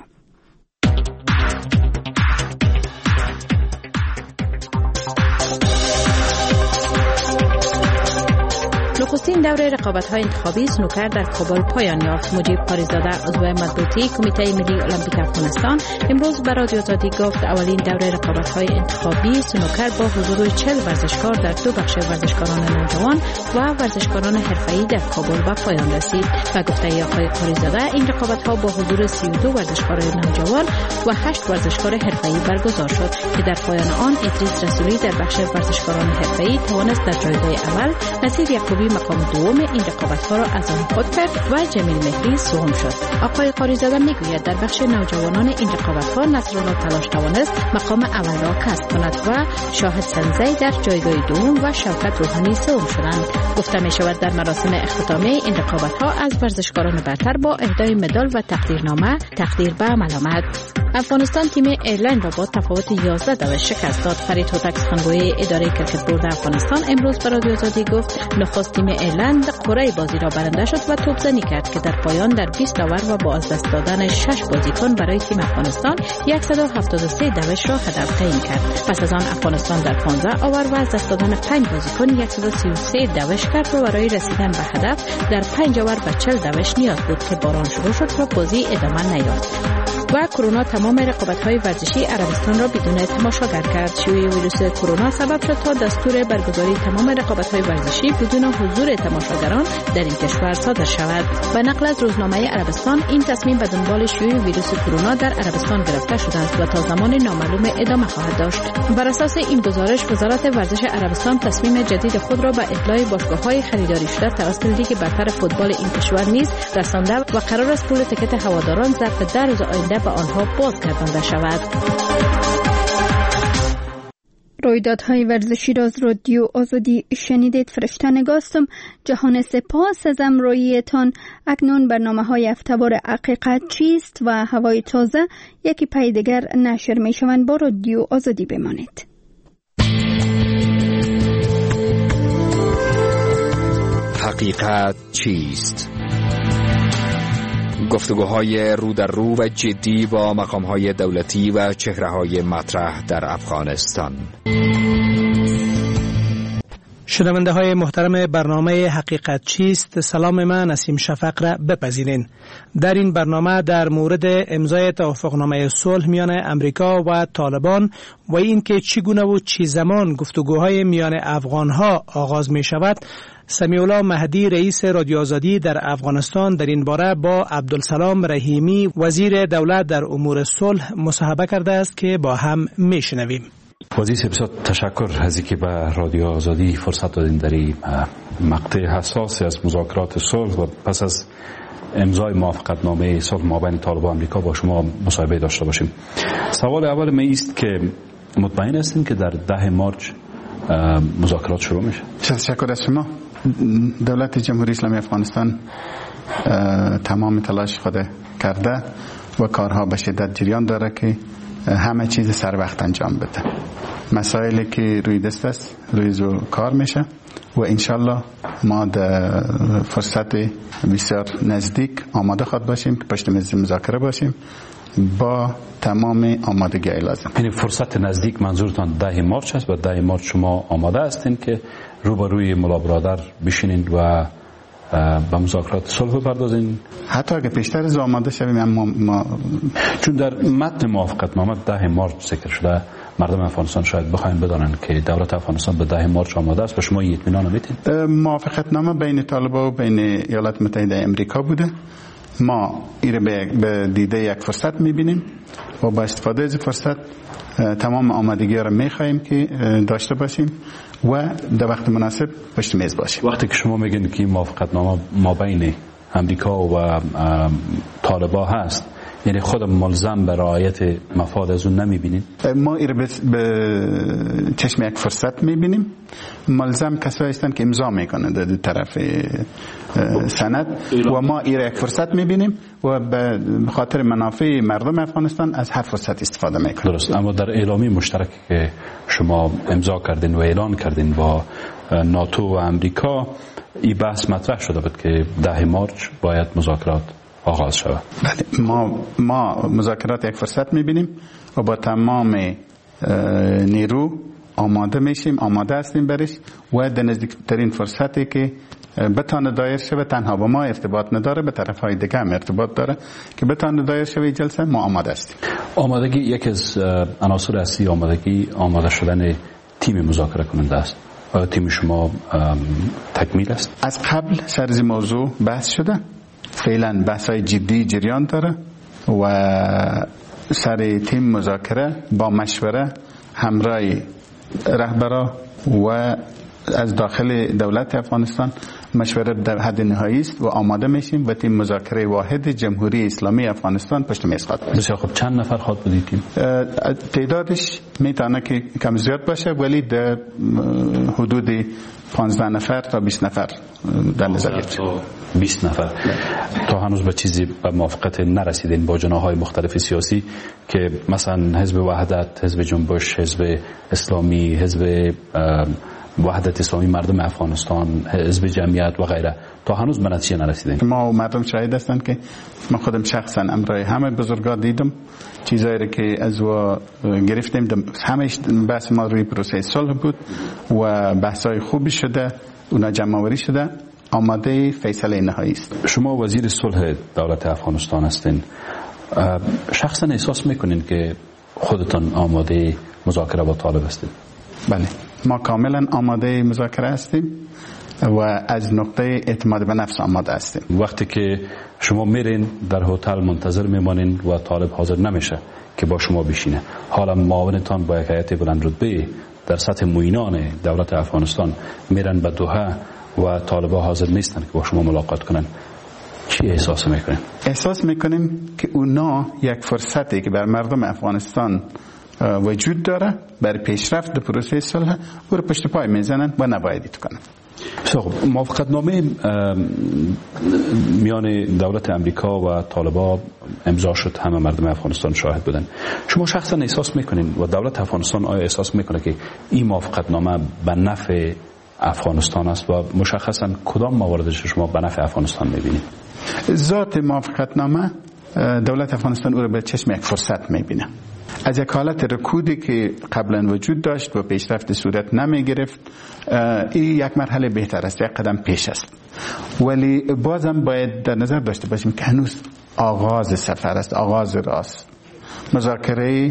نخستین دوره رقابت‌های انتخابی سنوکر در کابل پایان یافت. مجیب قاریزاده عضو مطبوعاتی کمیته ملی المپیک افغانستان امروز به رادیو آزادی گفت اولین دوره رقابت‌های انتخابی سنوکر با حضور چهل ورزشکار در دو بخش ورزشکاران نوجوان و ورزشکاران حرفه‌ای در کابل به پایان رسید. و گفته آقای قاریزاده این رقابت‌ها با حضور سی و دو ورزشکار نوجوان و هشت ورزشکار حرفه‌ای برگزار شد که در پایان آن ادریس رسولی در بخش ورزشکاران حرفه‌ای توانست در جایگاه اول، نصیر یعقوبی مقام دوم این رقابت‌ها را از آن خود کرد و جمیل مهری سوم شد. آقای قاریزاده میگوید در بخش نوجوانان این رقابت‌ها نصرالله تلاش توانست مقام اول را کسب کند و شاهد سنزی در جایگاه دوم و شوکت روحانی سوم شدند. گفته می شود در مراسم اختتامی این رقابت‌ها از ورزشکاران برتر با اهدای مدال و تقدیرنامه تقدیر به عمل آمد. افغانستان تیم ایرلند را با تفاوت یازده دوش شکست داد. فرید هوتک سخنگوی اداره کرکت بورد افغانستان امروز به رادیو آزادی گفت نخست تیم ایرلند قرعه بازی را برنده شد و توپزنی کرد که در پایان در بیست داور و با از دست دادن شش بازیکن برای تیم افغانستان صد و هفتاد و سه دوش را هدف تعیین کرد. پس از آن افغانستان در پانزده آور و از دست دادن پنج بازیکن صد و سی و سه دوش کرد و برای رسیدن به هدف در پنج آور و چهل دوش نیاز بود که باران شروع شد و بازی ادامه نیافت. و کرونا تمام رقابت‌های ورزشی عربستان را بدون تماشاگر کرد. شیوع ویروس کرونا سبب شد تا دستور برگزاری تمام رقابت‌های ورزشی بدون حضور تماشاگران در این کشور صادر شود. به نقل از روزنامه عربستان این تصمیم به دنبال شیوع ویروس کرونا در عربستان گرفته شده است و تا زمان نامعلوم ادامه خواهد داشت. بر اساس این گزارش وزارت ورزش عربستان تصمیم جدید خود را به اطلاع باشگاه‌های خریداری شده توسط لیگ برتر فوتبال این کشور نیز رسانده و قرار است پول تکت هواداران ظرف ده روز آینده به آنها بازگردانده شود. رویدادهای ورزشی را از رادیو آزادی شنیدید. فرشته نگاستم. جهان سپاس از همراهیتان. اکنون برنامه‌های هفته‌وار حقیقت چیست و هوای تازه یکی پی دیگر نشر می‌شوند. با رادیو آزادی بمانید. حقیقت چیست؟ گفتگوهای رو در رو و جدی با مقام‌های دولتی و چهره‌های مطرح در افغانستان. شنونده های محترم برنامه حقیقت چیست، سلام من نسیم شفق را بپذیرین. در این برنامه در مورد امضای توافقنامه صلح میان امریکا و طالبان و اینکه چگونه و چی زمان گفتگوهای میان افغانها آغاز می شود، سمیع الله مهدی رئیس رادیو آزادی در افغانستان در این باره با عبدالسلام رحیمی وزیر دولت در امور صلح مصاحبه کرده است که با هم میشنویم. وزیر بسیار تشکر از اینکه به رادیو آزادی فرصت دادین در این مقطع حساسی از مذاکرات صلح و پس از امضای موافقتنامه صلح مابین طالبان و آمریکا با شما مصاحبه داشته باشیم. سوال اول من است که مطمئن هستین که در ده مارچ مذاکرات شروع میشه؟ تشکر از شما. دولت جمهوری اسلامی افغانستان تمام تلاش خود کرده و کارها به شدت جریان داره که همه چیز سر وقت انجام بده. مسائلی که روی دست است روی زو کار میشه و انشالله ما در فرصت بسیار نزدیک آماده خود باشیم که پشت میز مذاکره باشیم با تمام آمادگی لازم. یعنی فرصت نزدیک منظورتان ده مارچ است و ده مارچ شما آماده هستین که روبروی ملا برادر بشینید و با مذاکرات صلح بپردازین؟ حتی اگه پیشتر از آماده شویم اما ما چون در متن موافقتنامه ده مارچ ذکر شده، مردم افغانستان شاید بخواین بدانن که دولت افغانستان به ده مارچ آماده است و شما این اطمینان میدین؟ موافقتنامه بین طالبان و بین ایالات متحده آمریکا بوده. ما این به دیده یک فرصت میبینیم و با استفاده از فرصت تمام آمادگی را میخواهیم که داشته باشیم و در وقت مناسب پشت میز باشیم. وقتی که شما میگین که موافقتنامه ما بین امریکا و طالبان هست، یعنی خود ملزم به رعایت مفاد از اون نمیبینید؟ ما این به چشم یک فرصت میبینیم. ملزم کسایی هستند که امضا میکنند در طرف سند و ما این یک فرصت میبینیم و به خاطر منافع مردم افغانستان از هر فرصت استفاده میکنیم. درست. اما در اعلامیه مشترک که شما امضا کردین و اعلان کردین با ناتو و امریکا، این بحث مطرح شده بود که ده مارچ باید مذاکرات آغاز شود. بله، ما ما مذاکرات یک فرصت میبینیم و با تمام نیرو آماده میشیم، آماده هستیم برش و در نزدیکترین فرصتی که بتانه دایر شده، تنها با ما ارتباط نداره، به طرف های دیگه هم ارتباط داره که بتانه دایر شده جلسه، ما آماده هستیم. آمادگی یکی از عناصر اصلی آمادگی آماده شدن تیم مذاکره کننده است. آیا تیم شما تکمیل است؟ از قبل سر از موضوع بحث شده، فعلا بحث های جدی جریان داره و سر تیم مذاکره با مشوره همراه رهبرا و از داخل دولت افغانستان مشوره در حد نهایی است و آماده میشیم و تیم مذاکره واحد جمهوری اسلامی افغانستان پشت میز خواهد بود. بسیار خوب. چند نفر خواهد بود تیم؟ تعدادش میتونه که کم زیاد باشه ولی در حدود پانزده نفر تا بیست نفر در نظر گرفته. بیست نفر. تا هنوز به چیزی به موافقت نرسیدین با جناح‌های مختلف سیاسی که مثلا حزب وحدت، حزب جنبش، حزب اسلامی، حزب وحدت اسلامی مردم افغانستان، حزب جمعیت و غیره، تا هنوز به نتیجه نرسیدیم؟ ما و مردم شاهد هستند که من خودم شخصا امرای همه بزرگان دیدم، چیزایی که از و گرفتیم، همه بحث ما روی پروسه صلح بود و بحثای خوبی شده، اونا جمع آوری شده، آماده فیصله نهایی است. شما وزیر صلح دولت افغانستان هستین، شخصا احساس میکنین که خودتان آماده مذاکره با طالب هستید؟ بله، ما کاملا آماده مذاکره هستیم و از نقطه اعتماد به نفس آماده هستیم. وقتی که شما میرین در هتل منتظر میمانین و طالب حاضر نمیشه که با شما بشینه، حالا معاونتان با یک هیئت بلند رتبه در سطح معینان دولت افغانستان میرن به دوحه و طالبا حاضر نیستن که با شما ملاقات کنن، چی احساس میکنین؟ احساس میکنیم که اونا یک فرصتی که بر مردم افغانستان وجود داره برای پیشرفت در پروسه صلح او رو پشت پای میزنن و نباید کنن. موافقتنامه میان دولت امریکا و طالبان امضا شد، همه مردم افغانستان شاهد بودن. شما شخصا احساس میکنین و دولت افغانستان آیا احساس میکنه که این موافقتنامه به نفع افغانستان است و مشخصا کدام مواردش شما به نفع افغانستان میبینید؟ ذات موافقتنامه دولت افغانستان او رو به چشم یک فرصت میبینه. از یک حالت رکودی که قبلا وجود داشت و پیشرفت صورت نمی گرفت، این یک مرحله بهتر است، یک قدم پیش است، ولی بازم باید در نظر داشته باشیم که هنوز آغاز سفر است، آغاز راست. مذاکره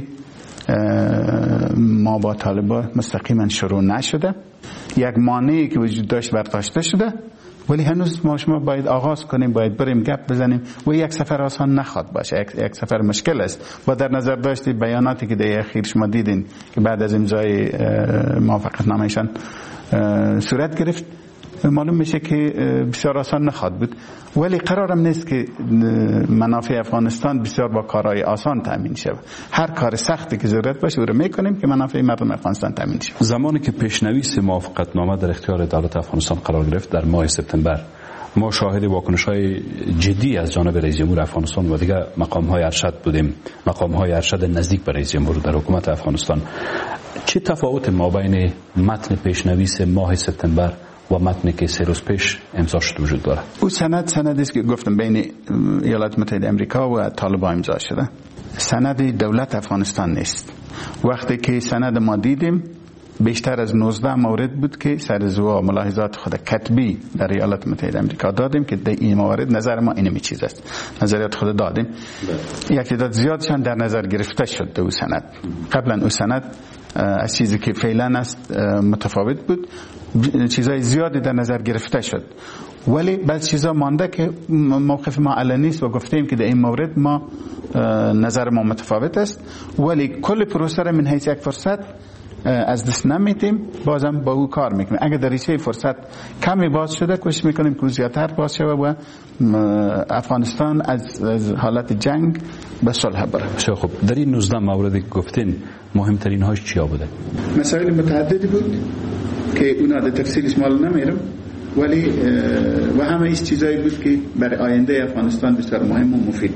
ما با طالبان مستقیما شروع نشده، یک مانعی که وجود داشت برداشته شده ولی هنوز ما شما باید آغاز کنیم، باید بریم گپ بزنیم و یک سفر آسان نخواد باشه، یک, یک سفر مشکل است. با در نظر داشتی بیاناتی که در اخیر شما دیدین که بعد از امضای موافقت نامه‌شان صورت گرفت، معلوم میشه که بسیار آسان نخواد بود. ولی قرارم نیست که منافع افغانستان بسیار با کارهای آسان تامین شود. هر کار سختی که ضرورت باشه او رو میکنیم که منافع مردم افغانستان تامین شود. زمانی که پیشنویس موافقت نامه در اختیار دولت افغانستان قرار گرفت در ماه سپتامبر، ما شاهد واکنش‌های جدی از جانب رئیس جمهور افغانستان و دیگر مقام‌های ارشد بودیم، مقام‌های ارشد نزدیک به رئیس جمهور در حکومت افغانستان. چه تفاوت مابین متن پیشنویس ماه سپتامبر و متنی که سه روز پیش امضا شده وجود داره؟ او سند سندی است که گفتم بین ایالات متحده آمریکا و طالبان امضا شده. سند دولت افغانستان نیست. وقتی که سند ما دیدیم بیشتر از نوزده مورد بود که سرزوا ملاحظات خود کتبی در ایالات متحده آمریکا دادیم که در این موارد نظر ما اینمی چیز است. نظریات خود دادیم. یک تعداد زیادشان در نظر گرفته شد در او سند. قبلا او سند از چیزی که فعلا است متفاوت بود، چیزای زیادی در نظر گرفته شد، ولی بعض چیزا مانده که موقف ما علنی است و گفتیم که در این مورد ما نظر ما متفاوت است، ولی کل پروسه را من حیث یک فرصت از دست نمیتیم، بازم با او کار میکنیم. اگر در ریشه فرصت کمی باز شده کوشش میکنیم که زیادتر باز شود و افغانستان از, از حالت جنگ به صلح بره. بسیار خوب. در این نوزده موردی که گفتین مهمترین هاش چیا بوده؟ مسائل متعددی بود که اونا در تفصیلش مال نمیرم، ولی و همه ایش چیزایی بود که برای آینده افغانستان بسیار مهم و مفید.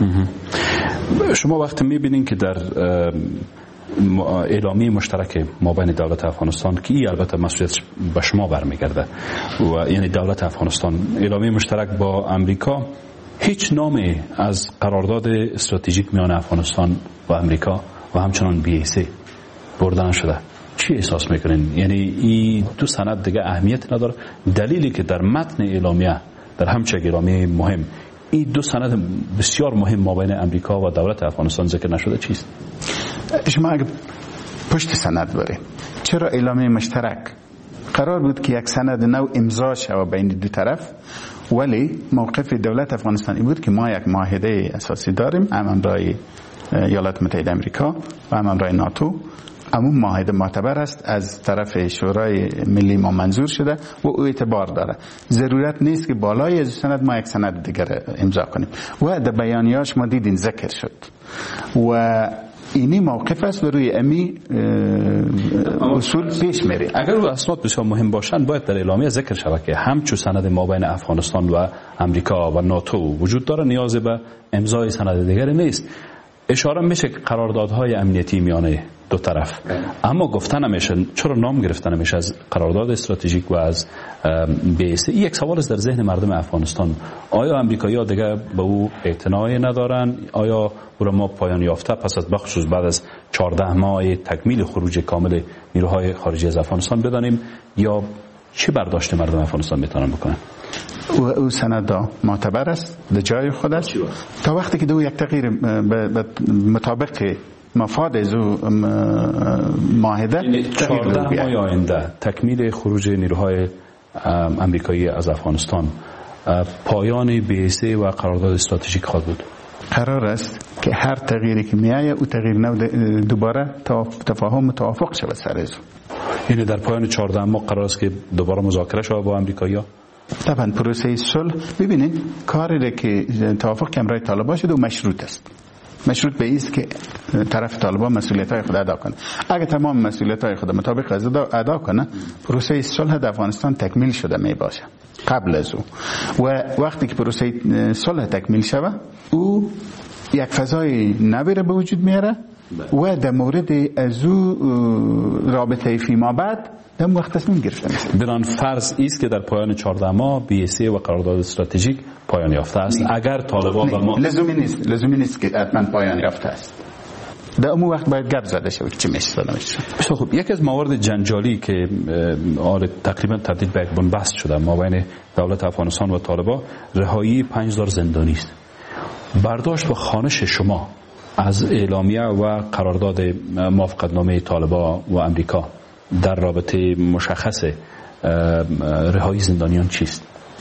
شما وقتی میبینین که در اعلامیه مشترک مابین دولت افغانستان که این البته مسئولیت به شما برمیگرده و یعنی دولت افغانستان، اعلامیه مشترک با امریکا، هیچ نامی از قرارداد استراتژیک میان افغانستان و امریکا و همچنان بی ای سی برده نشده، چی احساس میکنین؟ یعنی این دو سند دیگه اهمیت نداره؟ دلیلی که در متن اعلامیه، در همچه اعلامیه مهم، این دو سند بسیار مهم مابین امریکا و دولت افغانستان ذکر نشده چیست؟ شما اگه پشت سند بره، چرا اعلامیه مشترک قرار بود که یک سند نو امضا شود بین دو طرف، ولی موقف دولت افغانستان این بود که ما یک معاهده اساسی داریم، هم امرای ایالات متحده آمریکا و هم امرای ناتو، اما معاهده معتبر است، از طرف شورای ملی ما منظور شده و او اعتبار داره. ضرورت نیست که بالای از سند ما یک سند دیگر امضا کنیم و در بیانیه‌اش ما دیدین ذکر شد و اینی موقف است و روی امی اصول پیش میره. اگر او اسناد بسیار مهم باشند باید در اعلامیه ذکر شود که همچون سند مابین افغانستان و امریکا و ناتو وجود داره، نیاز به امضای سند دیگری نیست. اشاره میشه که قراردادهای امنیتی میانه دو طرف، اما گفتن نمیشه، چرا نام گرفتن نمیشه از قرارداد استراتژیک و از بی ای سی؟ یک سوال است در ذهن مردم افغانستان، آیا امریکایی‌ها دیگه به او اعتنایی ندارن؟ آیا او را ما پایان یافته پس از بخصوص بعد از چهارده ماه تکمیل خروج کامل نیروهای خارجی از افغانستان بدانیم، یا چه برداشت مردم افغانستان میتونن بکنن؟ او, او سند معتبر است، در جای خود است، تا وقتی که دو یک تغییر مطابق مفاد از معاهده چهارده ماه آینده تکمیل خروج نیروهای امریکایی از افغانستان، پایان بی ای سی و قرارداد استراتژیک خواهد بود. قرار است که هر تغییری که میایه او تغییر نو دوباره تفاهم و توافق شود سر از. یعنی در پایان چهارده ماه قرار است که دوباره مذاکره شود با امریکایی‌ها؟ طبعا پروسه صلح، ببینید کاری که توافق که امرای طالبان شده و مشروط است، مشروط به است که طرف طالبان مسئولیت‌های خود ادا کنه. اگه تمام مسئولیت‌های خود مطابق از ادا کنه، پروسه صلح در افغانستان تکمیل شده می باشه قبل از او. و وقتی که پروسه صلح تکمیل شود، او یک فضای نوی به وجود میاره و در مورد از او رابطه فیما بعد در وقت تصمیم گرفته میشه. بران فرض است که در پایان چهارده ماه بی ای سی و قرارداد استراتژیک پایان یافته است. اگر طالبان و ما لزومی نیست، لزومی نیست که حتما پایان یافته است. در اون وقت باید گپ زده شود چه میشه میشه. خب یکی از موارد جنجالی که آره تقریبا تبدیل به یک بنبست شده ما بین دولت افغانستان و طالبان، رهایی پنج هزار زندانی است. برداشت و خوانش شما از اعلامیه و قرارداد موافقتنامه طالبان و امریکا در رابطه مشخص رهایی زندانیان چیست؟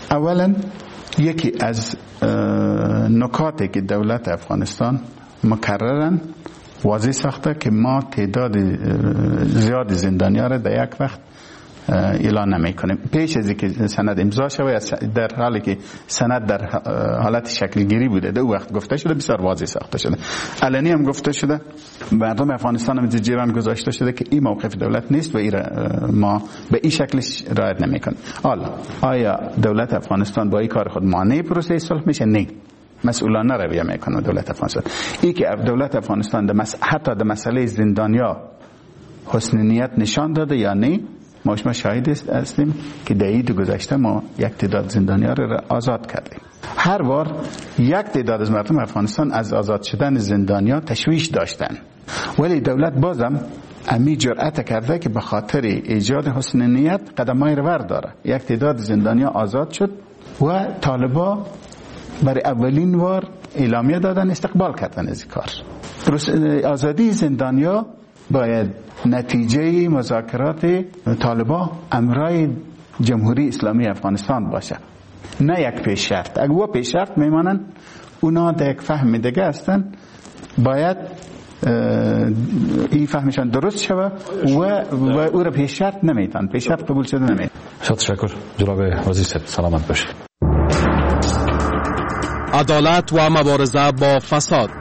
اولا یکی از نکاتی که دولت افغانستان مکررن واضح ساخته که ما تعداد زیاد زندانیا را در یک وقت اعلان نمی کنیم. پیش از اینکه سند امضا شود، در حالی که سند در حالت شکلگیری بوده، در وقت گفته شده، بسیار واضح ساخته شده، علنی هم گفته شده، مردم افغانستان هم جیران گذاشته شده که این موقف دولت نیست و این ما به این شکلش رعایت نمی کنیم. حالا آیا دولت افغانستان با این کار خود مانع پروسه صلح میشه؟ نه، مسئولانه رویه میکنه دولت افغانستان. این که دولت افغانستان ده مس... حتی در مسئله زندانیا حسن نیت نشان داده یا نه، ما شما شاهد هستیم که در عید گذشته ما یک تعداد زندانیا را آزاد کردیم. هر بار یک تعداد از مردم افغانستان از آزاد شدن زندانیا تشویش داشتن، ولی دولت بازم امی جرأت کرده که به خاطر ایجاد حسن نیت قدمای رو برداره. یک تعداد زندانیا آزاد شد و طالبا برای اولین بار اعلامیه دادن، استقبال کردن از این کار. آزادی زندانیا باید نتیجه مذاکرات طالبا امرای جمهوری اسلامی افغانستان باشه، نه یک پیش شرط. اگر و پیش شرط میمانن، اونا در یک فهم دیگه هستن، باید این فهمشان درست شوه و, و او را پیش شرط نمیتن، پیش شرط قبول شده نمیتن. شاد تشکر جناب وزیر صاحب، سلامت باشید. عدالت و مبارزه با فساد.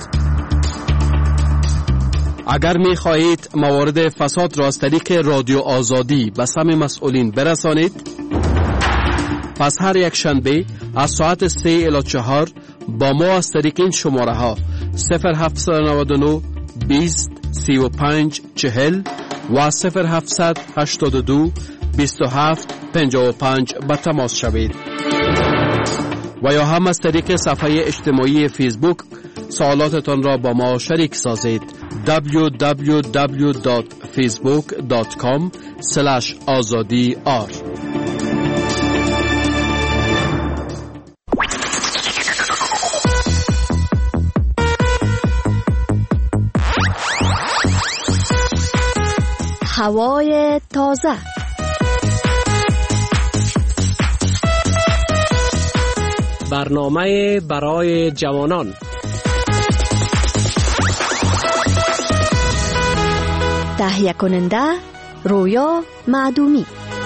اگر می خواهید موارد فساد را از طریق رادیو آزادی به سمع مسئولین برسانید، پس هر یک شنبه از ساعت سه الی چهار با ما از طریق این شماره ها صفر هفت نه نه بیست سی و پنج چهل و صفر هفت هشت دو بیست و هفت پنجاه و پنج به تماس شوید، و یا هم از طریق صفحه اجتماعی فیسبوک سوالاتتان را با ما شریک سازید. دبلیو دبلیو دبلیو دات فیسبوک دات کام اسلش آزادی آر. هوای تازه. برنامه برای جوانان. تهیه کننده رویا معدومی.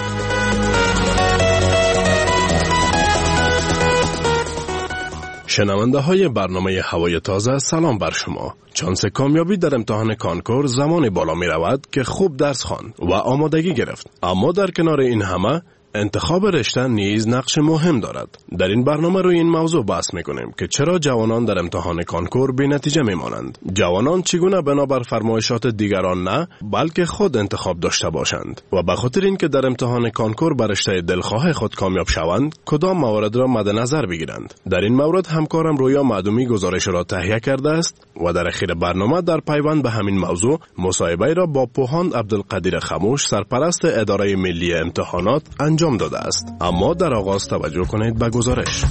شنونده های برنامه هوای تازه، سلام بر شما. چانس کامیابی در امتحان کانکور زمان بالا می رود که خوب درس خواند و آمادگی گرفت، اما در کنار این همه انتخاب رشته نیز نقش مهم دارد. در این برنامه روی این موضوع بحث میکنیم که چرا جوانان در امتحان کانکور بی نتیجه میمانند. جوانان چگونه بنابر فرمایشات دیگران نه بلکه خود انتخاب داشته باشند و به خاطر اینکه در امتحان کانکور بر رشته دلخواه خود کامیاب شوند کدام موارد را مد نظر بگیرند. در این مورد همکارم رویا معدومی گزارش را تهیه کرده است و در اخیر برنامه در پیوند به همین موضوع مصاحبه را با پوهاند عبدالقدیر خموش، سرپرست اداره ملی امتحانات انجام داده است. اما در آغاز توجه کنید به گزارش.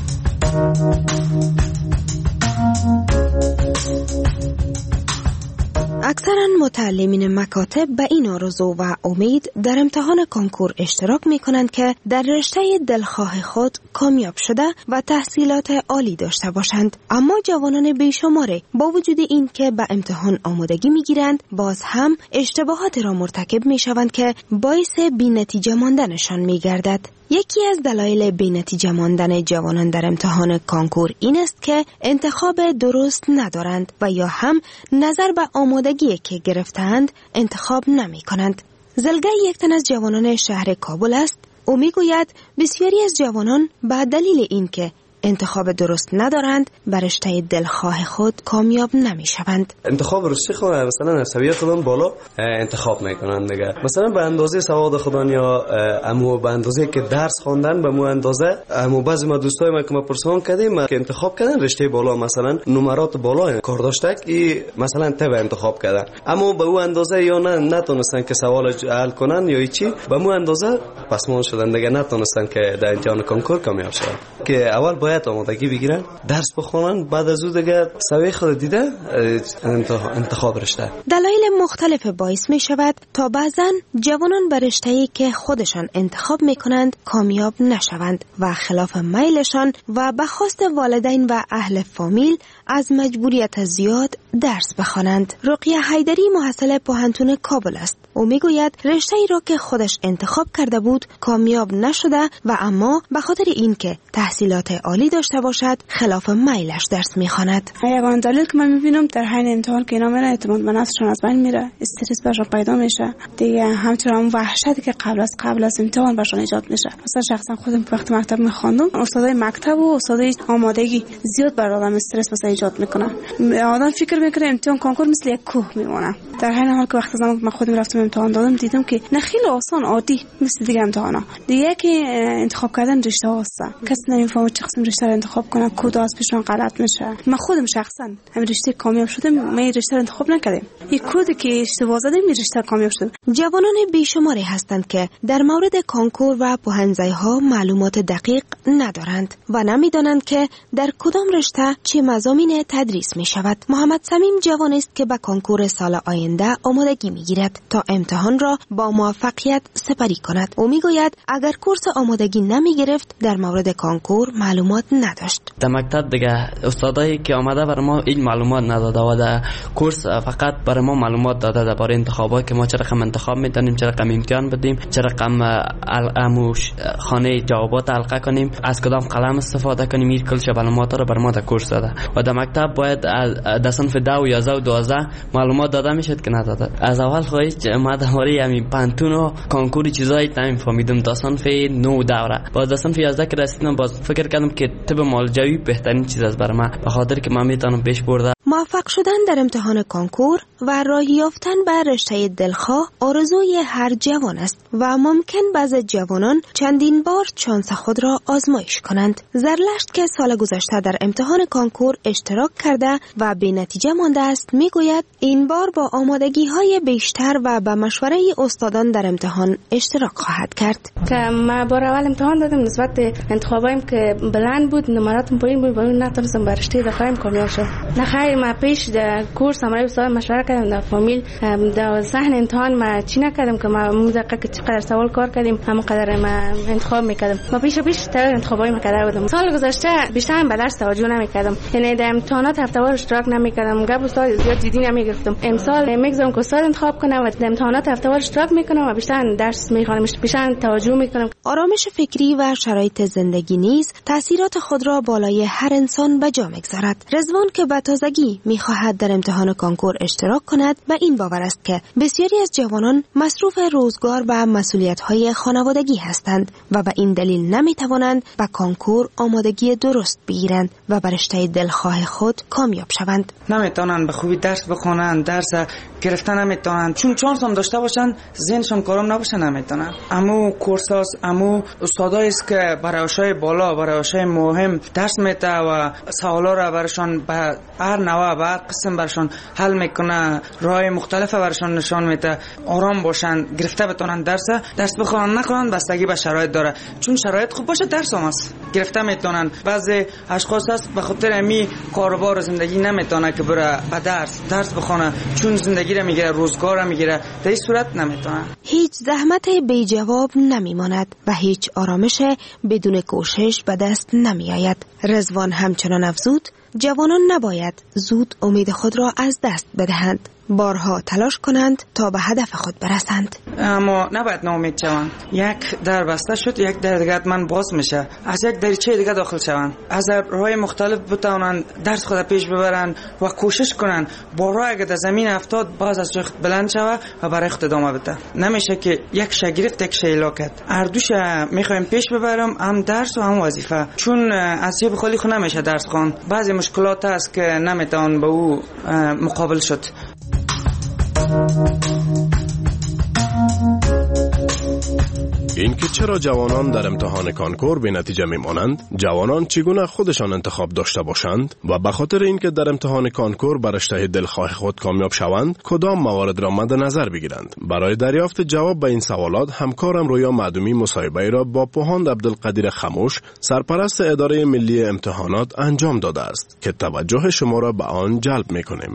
اکثرا متعلمین مکاتب به این آرزو و امید در امتحان کنکور اشتراک می کنند که در رشته دلخواه خود کامیاب شده و تحصیلات عالی داشته باشند. اما جوانان بیشماره با وجود این که به امتحان آمادگی می گیرند باز هم اشتباهات را مرتکب می شوند که باعث بی نتیجه ماندنشان می گردد. یکی از دلایل بی نتیجه ماندن جوانان در امتحان کانکور این است که انتخاب درست ندارند و یا هم نظر به آمادگی که گرفتند انتخاب نمی کنند. زلگه یک تن از جوانان شهر کابل است. او می گوید بسیاری از جوانان به دلیل این که انتخاب درست ندارند بر رشته دلخواه خود کامیاب نمی شوند. انتخاب رشته خود مثلا سویه خودم بالا انتخاب میکنند دیگه. مثلا به اندازه سواد خودن یا امو به اندازه که درس خواندن به مو اندازه امو بعضی ما دوستای ما که ما پرسان کردیم که انتخاب کردن رشته بالا مثلا نمرات بالا کار داشته که مثلا تبع انتخاب کردن، اما به اون اندازه یا نه نتونستن که سوال حل کنن یا چی به مو اندازه پسمان شدن دیگه، نتونستن که در امتحان کنکور کامیاب شدن. که اول باید باید آمادگی بگیرن درس بخونن، بعد از اون دیگه سوی خود دیده انتخاب رشته. دلایل مختلف باعث می شود تا بعضا جوانان به رشته‌ای که خودشان انتخاب می کنند کامیاب نشوند و خلاف میلشان و به خواست والدین و اهل فامیل از مجبوریت زیاد درس بخوانند. رقیه حیدری محصل پوهنتون کابل است. او میگوید رشته‌ای را که خودش انتخاب کرده بود کامیاب نشده و اما به خاطر اینکه تحصیلات عالی داشته باشد خلاف میلش درس میخواند. یگانه دلیل که من میبینم در حین امتحان که اینا میره اعتماد به نفسشون از بین میره، استرس برشون پیدا میشه دیگه، همچنین اون وحشتی که قبل از قبل از امتحان برشون ایجاد میشه. مثلا شخصا خودم که وقتی مکتب میخواندم استادای مکتب و استادای آمادگی زیاد بر آدم استرس مثلا ایجاد میکنه. آدم فکر میکنه امتحان کنکور مثل یک کوه میمونه، در حین حال که وقتی زمان من خودم رفتم امتحان دادم دیدم که نه خیلی آسان عادی مثل دیگه امتحانا. دیگه که انتخاب کردن رشته هاست، کسی نمیفهمه چه قسم رشته رو انتخاب کنه، کد از پیشون غلط میشه. من خودم شخصا همین رشته کامیاب شدم، من رشته رو انتخاب نکردم، یک کدی که اشتباه زدم این رشته کامیاب شدم. جوانان بیشماری هستند که در مورد کنکور و پوهنځی‌ها معلومات دقیق ندارند و نمیدانند که در کدام رشته چه مضامین تدریس می شود. محمد صمیم جوانی است که به کنکور سال آینده آمادگی می گیرد تا امتحان را با موفقیت سپری کند. او می گوید اگر کورس آمادگی نمی گرفت در مورد کنکور معلومات نداشت. در مکتب دیگه استادایی که آمده برای ما این معلومات نداده و در کورس فقط برای ما معلومات داده درباره انتخابات که ما چه رقم انتخاب می‌دانیم، چه رقم امتحان بدیم، چه رقم اموش خانه جوابات حلقه کنیم، از کدام قلم استفاده کنیم. این کل معلومات رو برای ما در کورس داده و در مکتب باید در صنف ده و یازده و دوازده معلومات داده میشد که نداده. از اول خواهید ما درباره همین پانتون و کنکور چیزایی نمی‌فهمیدم تا صنف نه دوره. باز در صنف یازده که رسیدم باز فکر کردم که طب مالجوی بهترین چیز است برای من، به خاطر که من میتونم پیش برده. موفق شدن در امتحان کنکور و راه یافتن به رشته دلخواه آرزوی هر جوان است و ممکن بعضی جوانان چندین بار شانس خود را آزمایش کنند. زرلشت که سال گذشته در امتحان کنکور اشتراک کرده و به نتیجه مانده است میگوید این بار با آمادگی های بیشتر و به مشوره استادان در امتحان اشتراک خواهد کرد. که ما بار اول امتحان دادم نسبت انتخابایم که بلند بود، نمراتم پایین بود، ولی نتونستم به رشته دلخواهم کامیاب شدم. نخیر ما پیش در کورس امروز استاد مشوره کردم در فامیل در صحن امتحان ما چی نکردم که ما مدقق که چقدر سوال کار کردیم همونقدر ما انتخاب میکردم. ما پیش پیش تر انتخابای مکرر بودم. سال گذشته بیشتر به درس توجه نمیکردم، یعنی در امتحانات هفته‌وار اشتراک نمیکردم، گپ استاد زیاد جدی نمیگرفتم. امسال میگذارم که استاد انتخاب کنه و در امتحانات هفته‌وار اشتراک میکنم و بیشتر درس میخوانم، بیشتر توجه میکنم. آرامش فکری و شرایط زندگی نیز تاثیرات خود را بالای هر انسان به جا میگذارد. رضوان که به تازگی میخواهد در امتحان کنکور اشتراک کند و این باور است که بسیاری از جوانان مصروف روزگار و مسئولیت‌های خانوادگی هستند و به این دلیل نمیتوانند به کنکور آمادگی درست بگیرند و بر رشته دلخواه خود کامیاب شوند. نمیتونن به خوبی درس بخونن، درس گرفتن نمیتونن، چون چانس هم داشته باشن ذهنشون کارم نباشه نمیتونن. امو کورساس امو استادایی است که برای اشای بالا برای اشای مهم درس میده و سوالا را براشون به هر نوع و هر قسم براشون حل میکنه، راه مختلف براشون نشان میده، آرام باشن، گرفته بتونن درس درس بخونن نخونن بستگی به شرایط داره. چون شرایط خوب باشه درس هم است گرفته میتونن. بعضی اشخاص هست به خاطر امی کاروبار زندگی نمیتونه که بره به درس درس بخونه، چون زندگی را میگیره، روزگار را میگیره، در این صورت نمیتونه. هیچ زحمت بی جواب نمیماند و هیچ آرامش بدون کوشش به دست نمیآید. رضوان همچنان افزود جوانان نباید زود امید خود را از دست بدهند، بارها تلاش کنند تا به هدف خود برسند. اما نباید ناامید شوند. یک در بسته شد، یک در دیگه من باز میشه، از یک دریچه دیگه داخل شوند، از راه مختلف بتوانند درس خود پیش ببرند و کوشش کنند بارها اگه در زمین افتاد باز از جای خود بلند شوه و برای خود ادامه بده. نمیشه که یک شگرفت یک شیلاکت هر دوش میخوایم پیش ببرم، هم درس و هم وظیفه، چون از جیب خالی خود نمیشه درس خوان. بعضی مشکلات هست که نمیتوان به او مقابل شد. اینکه چرا جوانان در امتحان کانکور به نتیجه میمانند، جوانان چگونه خودشان انتخاب داشته باشند و به خاطر اینکه در امتحان کانکور بر اشتهای دلخواه خود کامیاب شوند کدام موارد را مد نظر بگیرند. برای دریافت جواب به این سوالات همکارم رویا معدومی مصاحبه را با پوهاند عبدالقدیر خموش، سرپرست اداره ملی امتحانات انجام داده است که توجه شما را به آن جلب می‌کنیم.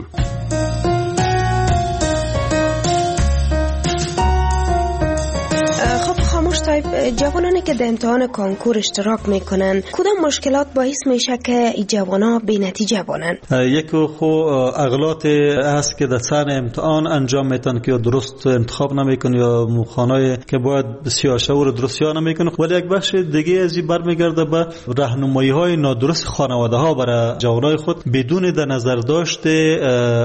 جوانانی که در امتحان کانکور اشتراک میکنن کدام مشکلات باعث میشه که این جوانا بی نتیجه بانن؟ یک خو اغلاط هست که در سر امتحان انجام میتن که درست انتخاب نمیکن یا مخانه که باید بسیار شعور درست یا نمیکن، ولی یک بخش دیگه از این برمیگرده به راهنمایی های نادرست خانواده ها برای جوانای خود بدون در نظر داشته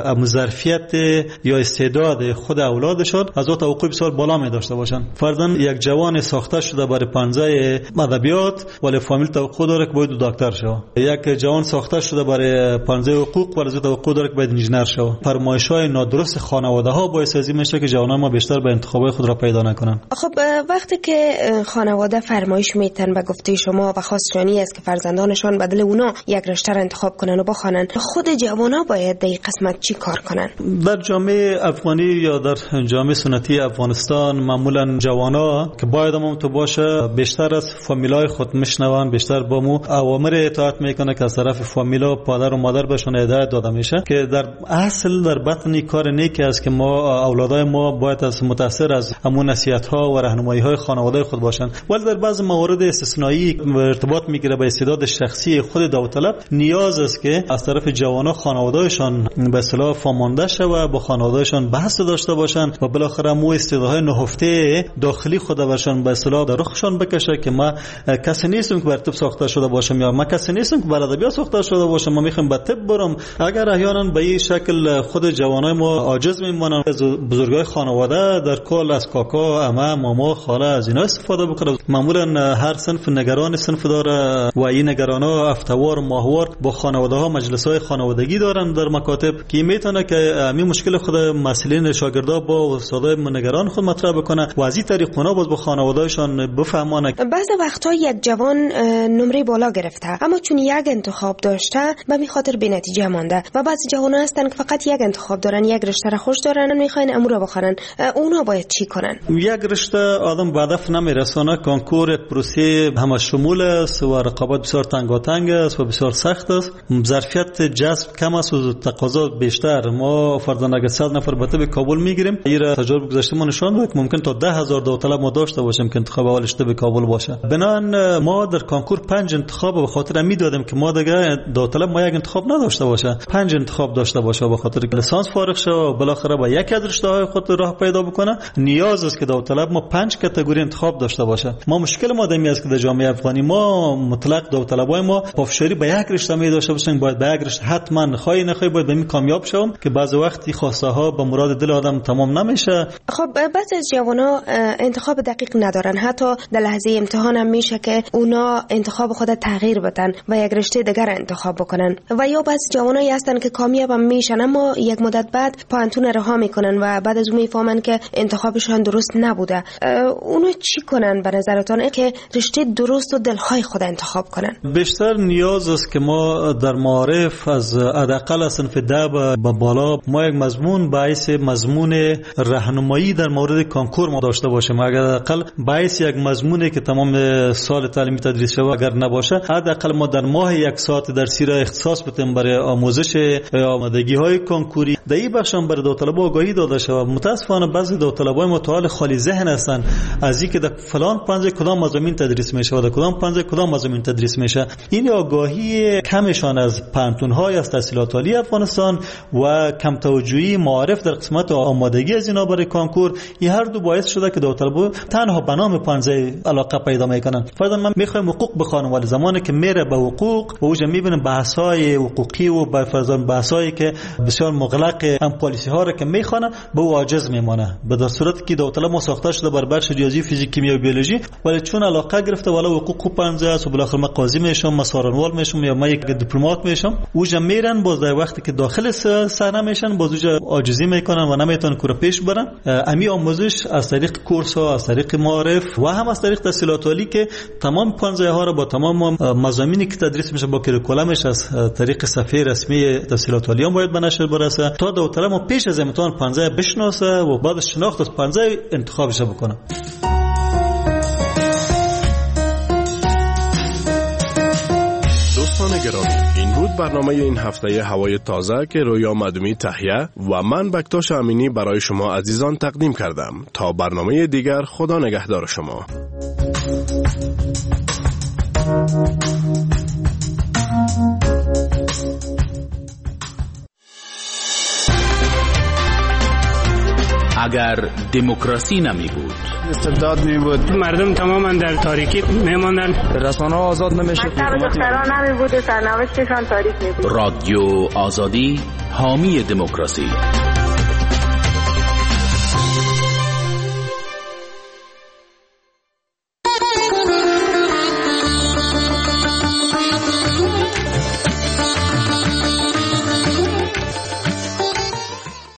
ظرفیت یا استعداد خود اولادشان از او توقع بسیار بالا می داشته باشن. فرضاً یک جوان ساخته شده برای پنجه ادبیات ولی فامیل توقع داره که باید دکتر شه. یک جوان ساخته شده برای پنجه حقوق ولی توقع داره که باید انجینر شه. فرمایش‌های نادرست خانواده ها باعث از این میشه که جوانان ما بیشتر به انتخابات خود را پیدا نکنن. خب وقتی که خانواده فرمایش میتن به گفته شما و خواستشانی است که فرزندانشان بدل اونا یک رشته را انتخاب کنن و بخوانن، خود جوانا باید در این قسمت چی کار کنن؟ در جامعه افغانی یا در جامعه سنتی افغانستان معمولا جوانا که باید هم تو باشه بیشتر از فامیلای خود میشنون، بیشتر با مو اوامر اطاعت میکنه که از طرف فامیلا پدر و مادر بهشون هدایت داده میشه که در اصل در بطن کار نیکی است که ما اولادای ما باید از متاثر از همون نصیحت ها و راهنمایی های خانواده خود باشن، ولی در بعض موارد استثنایی ارتباط میگیره به استعداد شخصی خود داوطلب نیاز است که از طرف جوانا خانوادهشان به اصطلاح فامانده شه و با خانوادهشان بحث داشته باشن و بالاخره مو استعدادهای نهفته داخلی خود برشان به اصطلاح در رخشان بکشه که ما کسی نیستم که بر طب ساخته شده باشم یا ما کسی نیستم که بر ادبیات ساخته شده باشم، ما میخوام به طب برم. اگر احیانا به این شکل خود جوانای ما عاجز میمونن، بزرگای خانواده در کل از کاکا، عمه، ماما، خاله از اینا استفاده بکنه. معمولا هر صنف نگران صنف داره و این نگرانا هفته‌وار ماهوار با خانواده ها مجلس‌های خانوادگی دارن در مکاتب که میتونه که همین مشکل خود مسئولین شاگردا با استادای نگران خود مطرح بکنه و از این طریق اونا باز با خانواده‌شان بفهمانه. بعضی وقتا یک جوان نمره بالا گرفته اما چون یک انتخاب داشته به می خاطر بی نتیجه مانده و بعضی جوانا هستن که فقط یک انتخاب دارن، یک رشته را خوش دارن، میخواین امور رو بخونن، اونا باید چی کنن؟ یک رشته آدم به هدف نمیرسونه. کانکور پروسه همه شمول است و رقابت بسیار تنگاتنگ است و بسیار سخت است. ظرفیت جذب کم است و تقاضا بیشتر. ما فرضاً اگر صد نفر به طب کابل میگیریم، این تجربه گذشته ما نشون داد که ممکن تا ده هزار داوطلب ما داشته باشیم که انتخاب اولش به کابل باشه. بنان ما در کانکور پنج انتخاب به خاطر می دادیم که ما دیگه داوطلب ما یک انتخاب نداشته باشه، پنج انتخاب داشته باشه به خاطر که لیسانس فارغ شه و بالاخره با یک از رشته‌های خود راه پیدا بکنه. نیاز است که داوطلب ما پنج کاتگوری انتخاب داشته باشه. ما مشکل ما دمی است که در جامعه افغانی ما مطلق داوطلبای ما پافشاری به یک رشته می داشته باشن، باید به یک رشته حتما خواهی نخواهی باید به می کامیاب شوم که بعضی وقتی خواسته ها به مراد دل آدم تمام نمیشه. خب بعضی از جوانا انتخاب دقیق ندارن، حتی در لحظه امتحان هم میشه که اونا انتخاب خود تغییر بدن و یک رشته دیگر انتخاب بکنن و یا بعضی جوانایی هستن که کامیاب هم میشن اما یک مدت بعد پانتون رها میکنن و بعد از اون میفهمن که انتخابشان درست نبوده. اونا چی کنن به نظرتان که رشته درست و دلخواه خود انتخاب کنن؟ بیشتر نیاز است که ما در معارف از حداقل صنف ده به بالا ما یک مضمون باعث مضمون راهنمایی در مورد کانکور ما داشته باشیم. اگر حداقل باعث یک مضمونی که تمام سال تعلیمی تدریس شود اگر نباشه، حداقل ما در ماه یک ساعت درسی را اختصاص بدیم برای آموزش آمادگی های کانکوری. در این بخش هم برای داوطلبا آگاهی داده شود. متاسفانه بعضی داوطلبای متعال خالی ذهن هستند از اینکه در فلان پنجه کدام مضامین تدریس میشه و در کدام پنجه کدام مضامین تدریس میشه. این آگاهی کمشان از پانتون‌های از تحصیلات عالی افغانستان و کم توجهی معارف در قسمت آمادگی از اینا برای کانکور، این هر دو باعث شده که داوطلبا تنها به نام پنجه علاقه پیدا میکنن. فرضاً من میخوایم حقوق بخوانم ولی زمانی که میره به حقوق و اوجا میبینم بحث‌های حقوقی و به فرضاً بحث‌هایی که بسیار مغلق هم پالیسی ها رو که میخوانه به عاجز میمونه. به در صورتی که داوطلب ما ساخته شده بر بخش ریاضی، فیزیک، کیمیا و بیولوژی ولی چون علاقه گرفته والا حقوق خوب پنجه است و بالاخره من قاضی میشم، من سارنوال میشم یا من یک دیپلمات میشم، اوجا میرن باز در وقتی که داخل صحنه میشن باز اوجا عاجزی میکنن و نمیتونن کار پیش برن. امی آموزش از طریق کورس ها، از طریق معارف معارف و هم از طریق تحصیلات عالی که تمام پانزده ها را با تمام مضامینی که تدریس میشه با کریکولمش از طریق صفحه رسمی تحصیلات عالی هم باید به نشر برسه تا داوطلب ما پیش از امتحان پانزده بشناسه و بعد از شناخت از پانزده انتخابش بکنه. دوستان گرامی، این بود برنامه این هفته هوای تازه که رویا مدومی تهیه و من بکتاش امینی برای شما عزیزان تقدیم کردم. تا برنامه دیگر، خدا نگهدار شما. اگر دموکراسی نمی بود، استبداد می بود، مردم تماما در تاریکی می ماندن، رسانه ها آزاد نمی شد، دختران نمی بود، سرنوشتشان تاریک می بود. رادیو آزادی حامی دموکراسی.